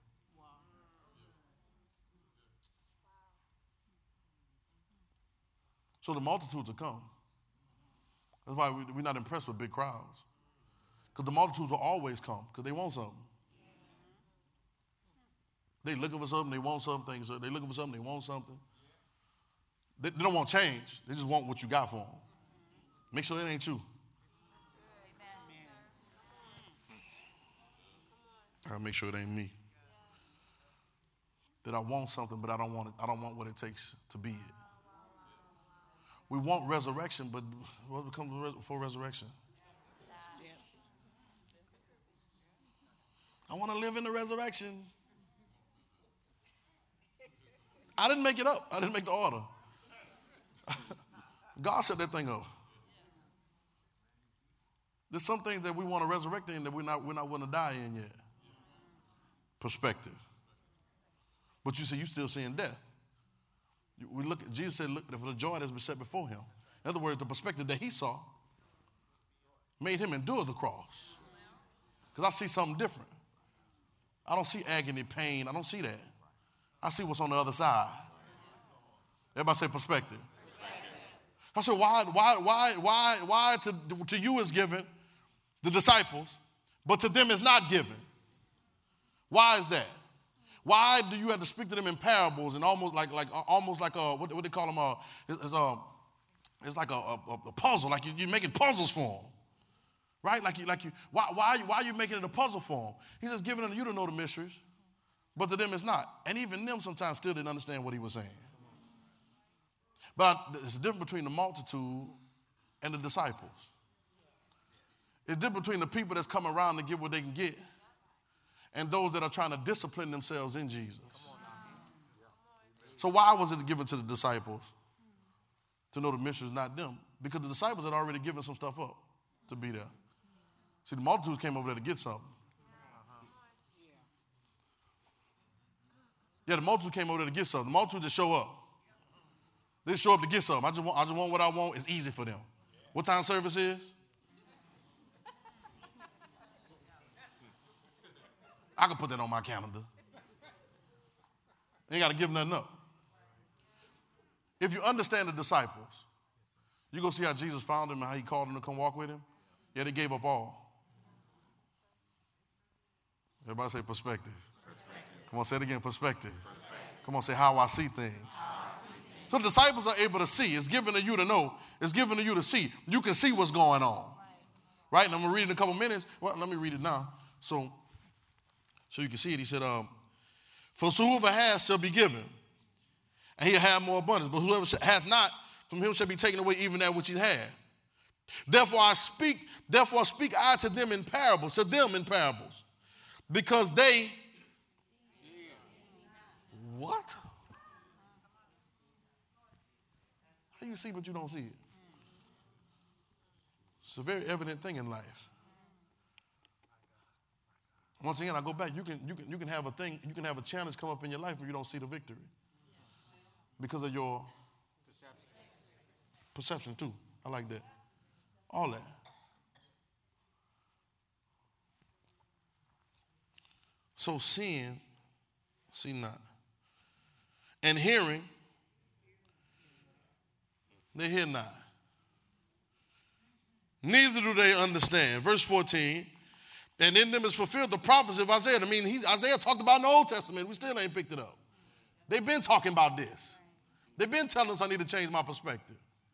So the multitudes will come. That's why we, we're not impressed with big crowds. Because the multitudes will always come because they want something. They looking for something, they want something. So they looking for something, they want something. They, they don't want change. They just want what you got for them. Make sure it ain't you. I gotta make sure it ain't me. That I want something, but I don't want it. I don't want what it takes to be it. We want resurrection, but what comes before resurrection? I want to live in the resurrection. I didn't make it up. I didn't make the order. God set that thing up. There's some things that we want to resurrect in that we're not, we're not willing to die in yet. Perspective. But you say you're still seeing death. We look at, Jesus said, look, for the joy that's been set before him. In other words, the perspective that he saw made him endure the cross. Because I see something different. I don't see agony, pain. I don't see that. I see what's on the other side. Everybody say perspective. I said, why, why, why, why, why to, to you is given, the disciples, but to them is not given? Why is that? Why do you have to speak to them in parables and almost like, like almost like a, what, what they call them? Uh, it's, it's, a, it's like a, a, a puzzle, like you, you're making puzzles for them, right? Like you, like you. Why, why, why are you making it a puzzle for them? He says, giving it to you to know the mysteries, but to them it's not. And even them sometimes still didn't understand what he was saying. But it's the difference between the multitude and the disciples. It's different between the people that's come around to get what they can get and those that are trying to discipline themselves in Jesus. So why was it given to the disciples? To know the mysteries, not them. Because the disciples had already given some stuff up to be there. See, the multitudes came over there to get something. Yeah, the multitude came over there to get something. The multitude just show up. They show up to get something. I just want, I just want what I want. It's easy for them. What time service is? I can put that on my calendar. Ain't got to give nothing up. If you understand the disciples, you're going to see how Jesus found them and how he called them to come walk with him. Yeah, they gave up all. Everybody say perspective. Perspective. Come on, say it again, perspective. Perspective. Come on, say how I see things. So the disciples are able to see. It's given to you to know. It's given to you to see. You can see what's going on. Right? And I'm going to read it in a couple minutes. Well, let me read it now. So, so you can see it. He said, um, for so whoever has shall be given, and he'll have more abundance. But whoever hath not, from him shall be taken away even that which he had. Therefore I speak, therefore speak I to them in parables, to them in parables. Because they, what? How you see but you don't see it? It's a very evident thing in life. Once again, I go back. You can, you can, you can have a thing, you can have a challenge come up in your life where you don't see the victory. Because of your perception too. I like that. All that. So seeing, see not. And hearing, they hear not. Neither do they understand. Verse fourteen, and in them is fulfilled the prophecy of Isaiah. I mean, he, Isaiah talked about in the Old Testament. We still ain't picked it up. They've been talking about this. They've been telling us I need to change my perspective.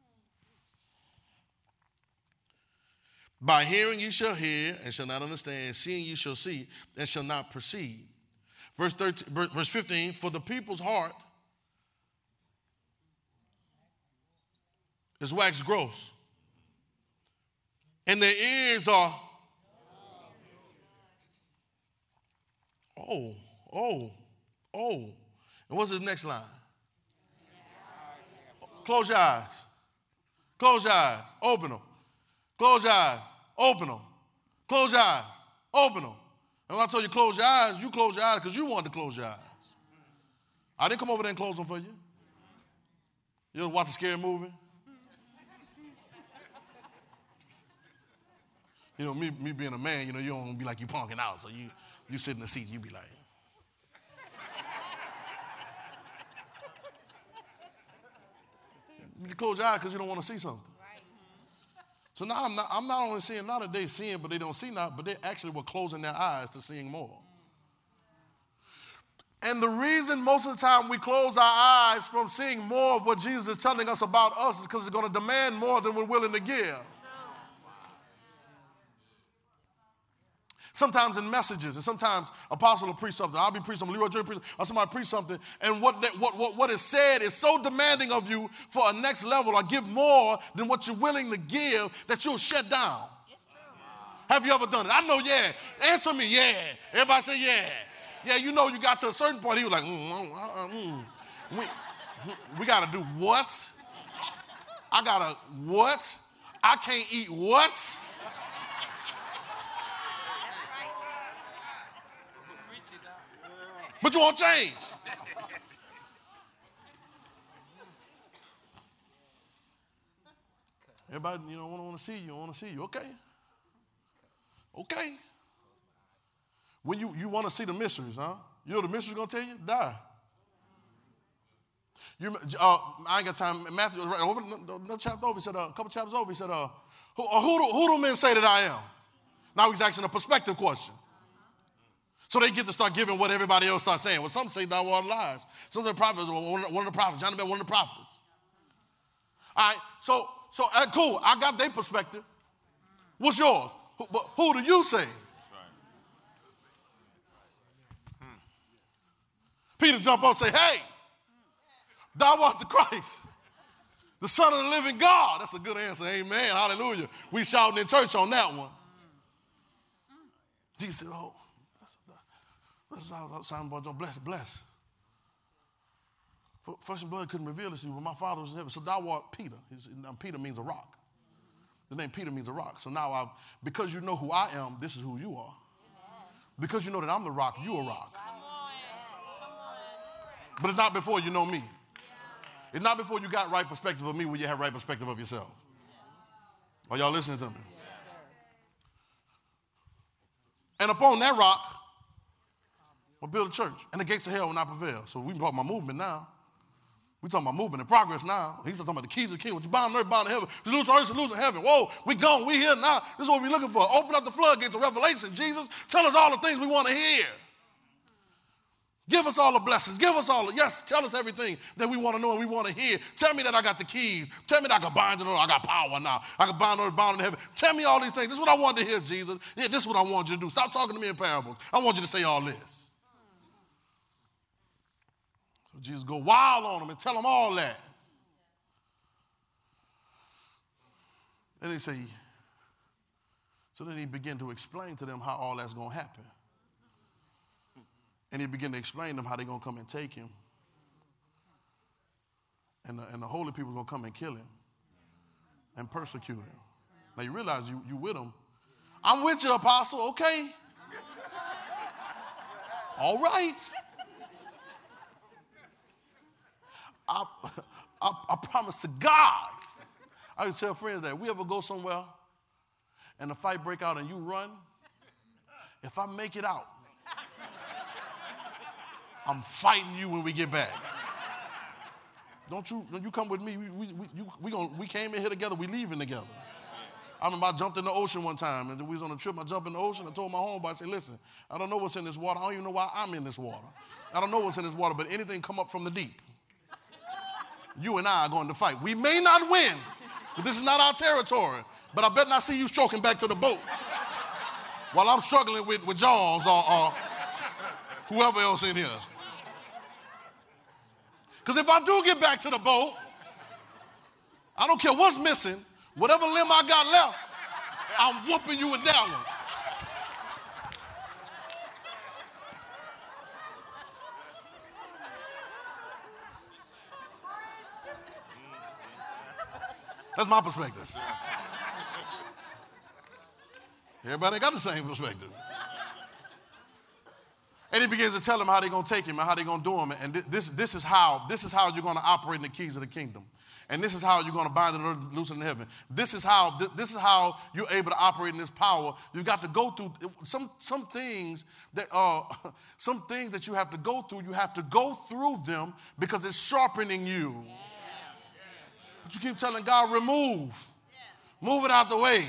By hearing you shall hear and shall not understand. Seeing you shall see and shall not perceive. Verse thirteen, verse fifteen, for the people's heart is waxed gross, and their ears are, oh, oh, oh. And what's his next line? Close your eyes. Close your eyes. Open them. Close your eyes. Open them. Close your eyes. Open them. And when I told you close your eyes, you close your eyes because you wanted to close your eyes. I didn't come over there and close them for you. You ever watch a scary movie? You know, me, me being a man, you know, you don't be like you punking out. So you, you sit in the seat, you be like. You close your eyes because you don't want to see something. Right. So now I'm not, I'm not only seeing not that they seeing, but they don't see not, but they actually were closing their eyes to seeing more. And the reason most of the time we close our eyes from seeing more of what Jesus is telling us about us is because it's going to demand more than we're willing to give. Sometimes in messages, and sometimes Apostle will preach something. I'll be preaching something, Leroy Jordan preach, or somebody preach something, and what, that, what, what, what is said is so demanding of you for a next level or give more than what you're willing to give that you'll shut down. It's true. Have you ever done it? I know, yeah. Answer me, yeah. Everybody say, yeah. Yeah, you know you got to a certain point, he was like, mm, mm, mm. We, we got to do what? I got to what? I can't eat what? But you won't change. Everybody, you know, want to see you, want to see you. Okay. Okay. When you, you want to see the mysteries, huh? You know what the mystery's going to tell you? Die. You, uh, I ain't got time. Matthew, right over another chapter over, he said, uh, a couple chapters over, he said, uh, who, uh, who, do, who do men say that I am? Now he's asking a perspective question. So they get to start giving what everybody else starts saying. Well, some say thou art lies. Some of the prophets, one of the prophets, John the Baptist, one of the prophets. All right, so, so uh, cool. I got their perspective. What's yours? Who, but who do you say? Peter jump up and say, hey, thou art the Christ, the Son of the living God. That's a good answer. Amen. Hallelujah. We shouting in church on that one. Jesus said, oh, that's how Simon boy, don't bless, bless. Flesh and blood couldn't reveal this to you, but my Father was in heaven. So thou art Peter. Now, Peter means a rock. The name Peter means a rock. So now, I've, because you know who I am, this is who you are. Because you know that I'm the rock, you a rock. But it's not before you know me. It's not before you got right perspective of me when you have right perspective of yourself. Are y'all listening to me? And upon that rock, we'll build a church. And the gates of hell will not prevail. So we can talk about movement now. We're talking about movement and progress now. He's talking about the keys of the kingdom. What you bound on earth, bound in heaven. You lose on earth, you lose in heaven. Whoa, we gone. We here now. This is what we're looking for. Open up the floodgates of revelation. Jesus, tell us all the things we want to hear. Give us all the blessings. Give us all the, yes, tell us everything that we want to know and we want to hear. Tell me that I got the keys. Tell me that I can bind it on. I got power now. I can bind on earth, bound in heaven. Tell me all these things. This is what I want to hear, Jesus. Yeah, this is what I want you to do. Stop talking to me in parables. I want you to say all this. So Jesus go wild on them and tell them all that. And they say, so then he began to explain to them how all that's going to happen. And he began to explain to them how they're going to come and take him. And the, and the holy people are going to come and kill him and persecute him. Now you realize you, you with him. I'm with you, apostle, okay. All right. I, I, I promise to God. I used to tell friends that if we ever go somewhere and the fight break out and you run, if I make it out, I'm fighting you when we get back. Don't you, you come with me. We, we, we, you, we, gonna, we came in here together. We leaving together. I remember I jumped in the ocean one time, and we was on a trip. I jumped in the ocean. I told my homeboy, I said, listen, I don't know what's in this water. I don't even know why I'm in this water. I don't know what's in this water, but anything come up from the deep, you and I are going to fight. We may not win, but this is not our territory. But I better not see you stroking back to the boat while I'm struggling with, with Jaws or, or whoever else in here. Because if I do get back to the boat, I don't care what's missing, whatever limb I got left, I'm whooping you with that one. That's my perspective. Everybody ain't got the same perspective. And he begins to tell them how they're going to take him and how they're going to do him. And this, this, is how, this is how you're going to operate in the keys of the kingdom. And this is how you're going to bind the earth, loose in heaven. This is how this is how you're able to operate in this power. You've got to go through some, some things that uh, some things that you have to go through. You have to go through them because it's sharpening you. Yeah. But you keep telling God, remove. Yeah. Move it out the way.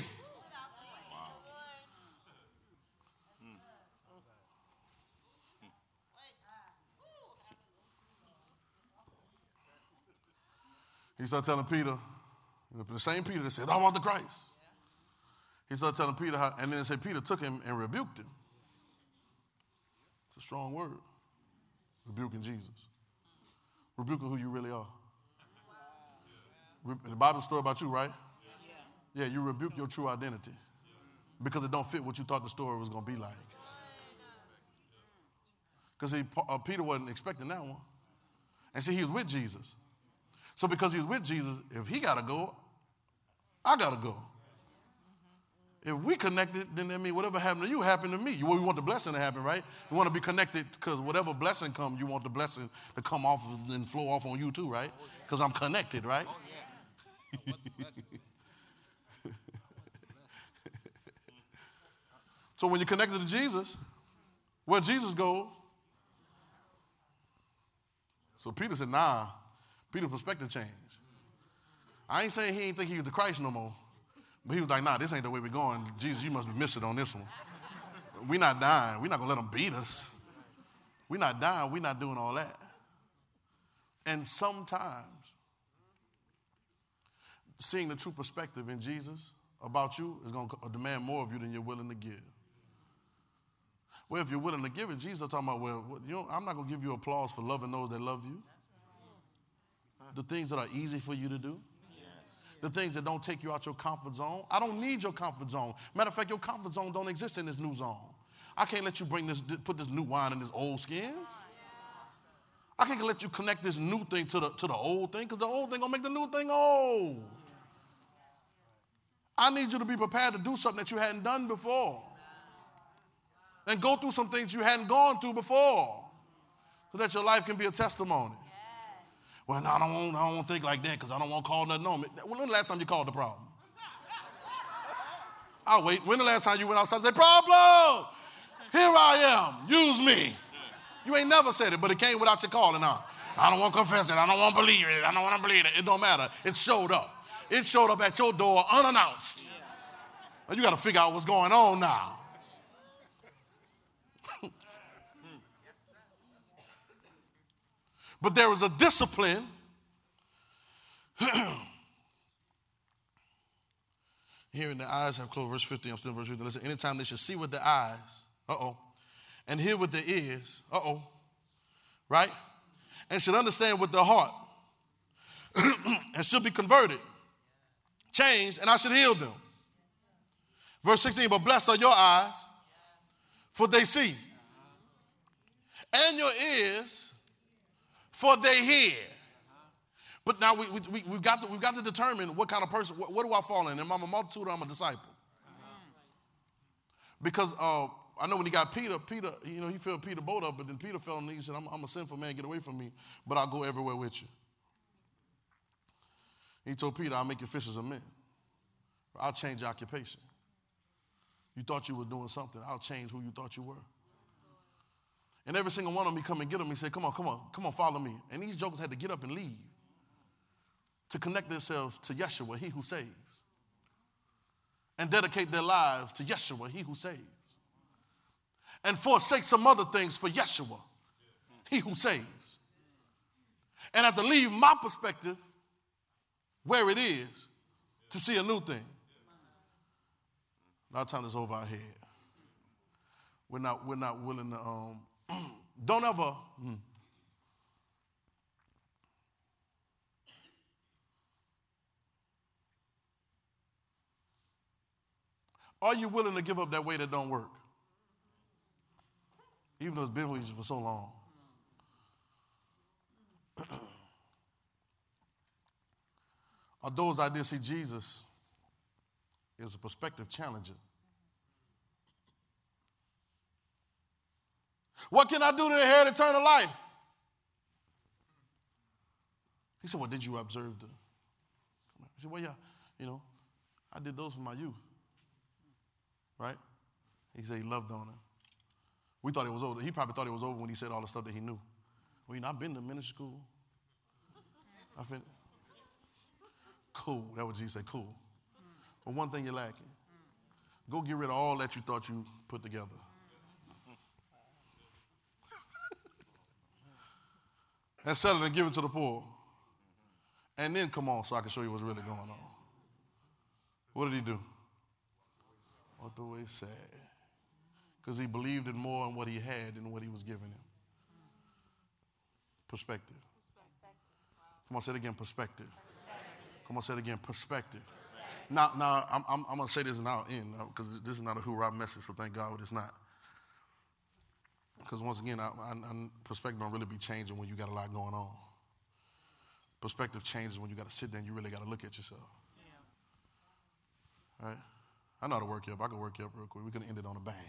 He started telling Peter, the same Peter that said, I want the Christ. He started telling Peter, how, and then said Peter took him and rebuked him. It's a strong word. Rebuking Jesus. Rebuking who you really are. The Bible story about you, right? Yeah, you rebuke your true identity because it don't fit what you thought the story was going to be like. Because uh, Peter wasn't expecting that one. And see, he was with Jesus. So because he was with Jesus, if he got to go, I got to go. If we connected, then that means whatever happened to you happened to me. You, we want the blessing to happen, right? We want to be connected because whatever blessing comes, you want the blessing to come off and flow off on you too, right? Because I'm connected, right? So when you're connected to Jesus, Where Jesus goes. So Peter said, nah. Peter's perspective changed. I ain't saying he ain't think he was the Christ no more. But he was like, nah, this ain't the way we're going. Jesus, you must be missing on this one. We're not dying. We're not going to let them beat us. We're not dying. We're not doing all that. And sometimes, seeing the true perspective in Jesus about you is going to demand more of you than you're willing to give. Well, if you're willing to give it, Jesus is talking about, well, you know, I'm not going to give you applause for loving those that love you. The things that are easy for you to do. The things that don't take you out your comfort zone. I don't need your comfort zone. Matter of fact, your comfort zone don't exist in this new zone. I can't let you bring this, put this new wine in this old skins. I can't let you connect this new thing to the, to the old thing, because the old thing gonna make the new thing old. I need you to be prepared to do something that you hadn't done before. And go through some things you hadn't gone through before, so that your life can be a testimony. Well, no, I don't want, I don't want to think like that because I don't want to call nothing on me. When the last time you called the problem? I'll wait. When the last time you went outside and said, problem, here I am, use me. You ain't never said it, but it came without you calling out. I don't want to confess it. I don't want to believe it. I don't want to believe it. It don't matter. It showed up. It showed up at your door unannounced. Now you got to figure out what's going on now. But there is a discipline here in the eyes have closed. Verse fifty, I'm still in verse fifty. Listen, anytime they should see with the eyes, uh-oh, and hear with the ears, uh-oh, right? And should understand with the heart, and should be converted, changed, and I should heal them. Verse sixteen, but blessed are your eyes, for they see, and your ears, for they hear. But now we, we, we've, got to, we've got to determine what kind of person, what, what do I fall in? Am I a multitude or I'm a disciple? Because uh, I know when he got Peter, Peter, you know, he filled Peter's boat up, but then Peter fell on the knee and said, I'm, I'm a sinful man, get away from me, but I'll go everywhere with you. He told Peter, I'll make you fishers of men. I'll change your occupation. You thought you were doing something, I'll change who you thought you were. And every single one of them, he come and get them. He said, come on, come on, come on, follow me. And these jokers had to get up and leave to connect themselves to Yeshua, he who saves. And dedicate their lives to Yeshua, he who saves. And forsake some other things for Yeshua, he who saves. And have to leave my perspective where it is to see a new thing. A lot of times it's over our head. We're not, we're not willing to, um, don't ever, hmm. Are you willing to give up that way that don't work? Even though it's been with you for so long. Of those I did see Jesus is a perspective challenger. What can I do to inherit eternal life? He said, well, did you observe the? He said, well, yeah, you know, I did those for my youth. Right? He said he loved on her. We thought it was over. He probably thought it was over when he said all the stuff that he knew. Well, you know, I've been to ministry school. I've been, cool. That's what Jesus said, cool. But one thing you're lacking. Go get rid of all that you thought you put together. And sell it and give it to the poor. And then come on so I can show you what's really going on. What did he do? Walked away sad. Because he believed in more in what he had than what he was giving him. Perspective. Come on, say it again, perspective. Come on, say it again, perspective. Now, now I'm, I'm, I'm going to say this and I'll end, because this is not a hoorah message, so thank God it's not. Because once again, I, I, I, perspective don't really be changing when you got a lot going on. Perspective changes when you got to sit there and you really got to look at yourself. Yeah. Right? I know how to work you up. I can work you up real quick. We can end it on a bang.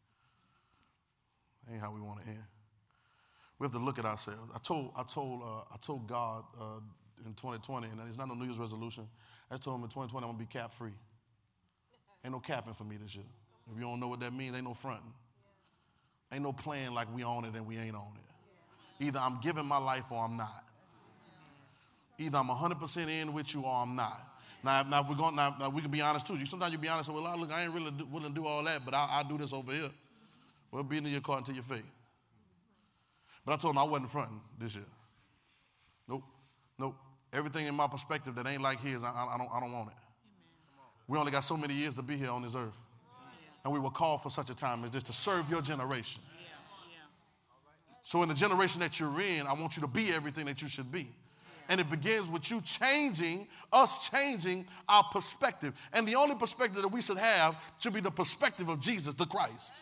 Ain't how we want to end. We have to look at ourselves. I told, I told, uh, I told God uh, in twenty twenty, and it's not no New Year's resolution. I told him in twenty twenty I'm gonna be cap free. Ain't no capping for me this year. If you don't know what that means, ain't no fronting. Ain't no playing like we own it and we ain't on it. Either I'm giving my life or I'm not. Either I'm one hundred percent in with you or I'm not. Now, now if we're going, now, now we can be honest too. You sometimes you be honest. Well, look, I ain't really do, willing to do all that, but I, I'll do this over here. Well, be in your car until your faith. But I told him I wasn't fronting this year. Nope, nope. Everything in my perspective that ain't like his, I, I don't, I don't want it. Amen. We only got so many years to be here on this earth, yeah. And we were called for such a time as this to serve your generation. Yeah. Yeah. So in the generation that you're in, I want you to be everything that you should be. And it begins with you changing, us changing our perspective. And the only perspective that we should have should be the perspective of Jesus the Christ.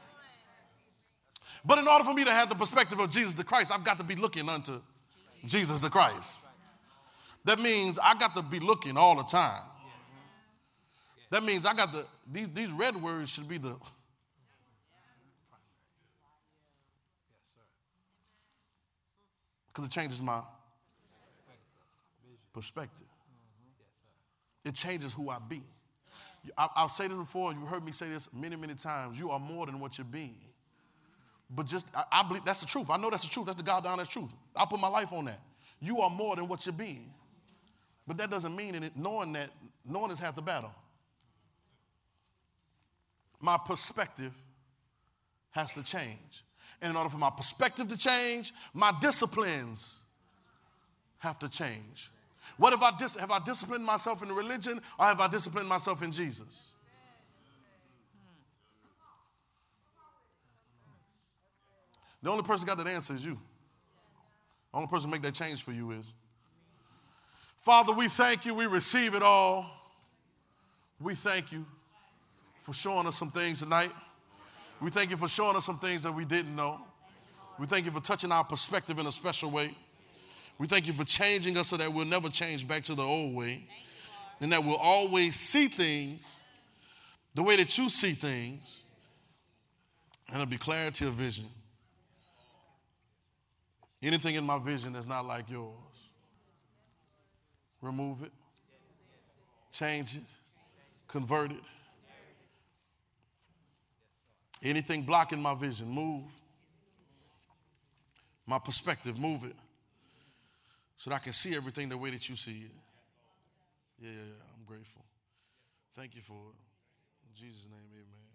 But in order for me to have the perspective of Jesus the Christ, I've got to be looking unto Jesus the Christ. That means I got to be looking all the time. That means I got the, these, these red words should be the, because it changes my perspective. It changes who I be. I, I'll say this before, and you've heard me say this many, many times. You are more than what you're being. But just, I, I believe that's the truth. I know that's the truth. That's the God down, that's truth. I put my life on that. You are more than what you're being. But that doesn't mean it, knowing that, knowing is half the battle. My perspective has to change. And in order for my perspective to change, my disciplines have to change. What if I dis- have I disciplined myself in religion, or have I disciplined myself in Jesus? The only person got that answer is you. The only person make that change for you is. Father, we thank you. We receive it all. We thank you for showing us some things tonight. We thank you for showing us some things that we didn't know. We thank you for touching our perspective in a special way. We thank you for changing us so that we'll never change back to the old way. And that we'll always see things the way that you see things. And it'll be clarity of vision. Anything in my vision that's not like yours, remove it, change it, convert it. Anything blocking my vision, move. My perspective, move it. So that I can see everything the way that you see it. Yeah, yeah, yeah. I'm grateful. Thank you for it. In Jesus' name, amen.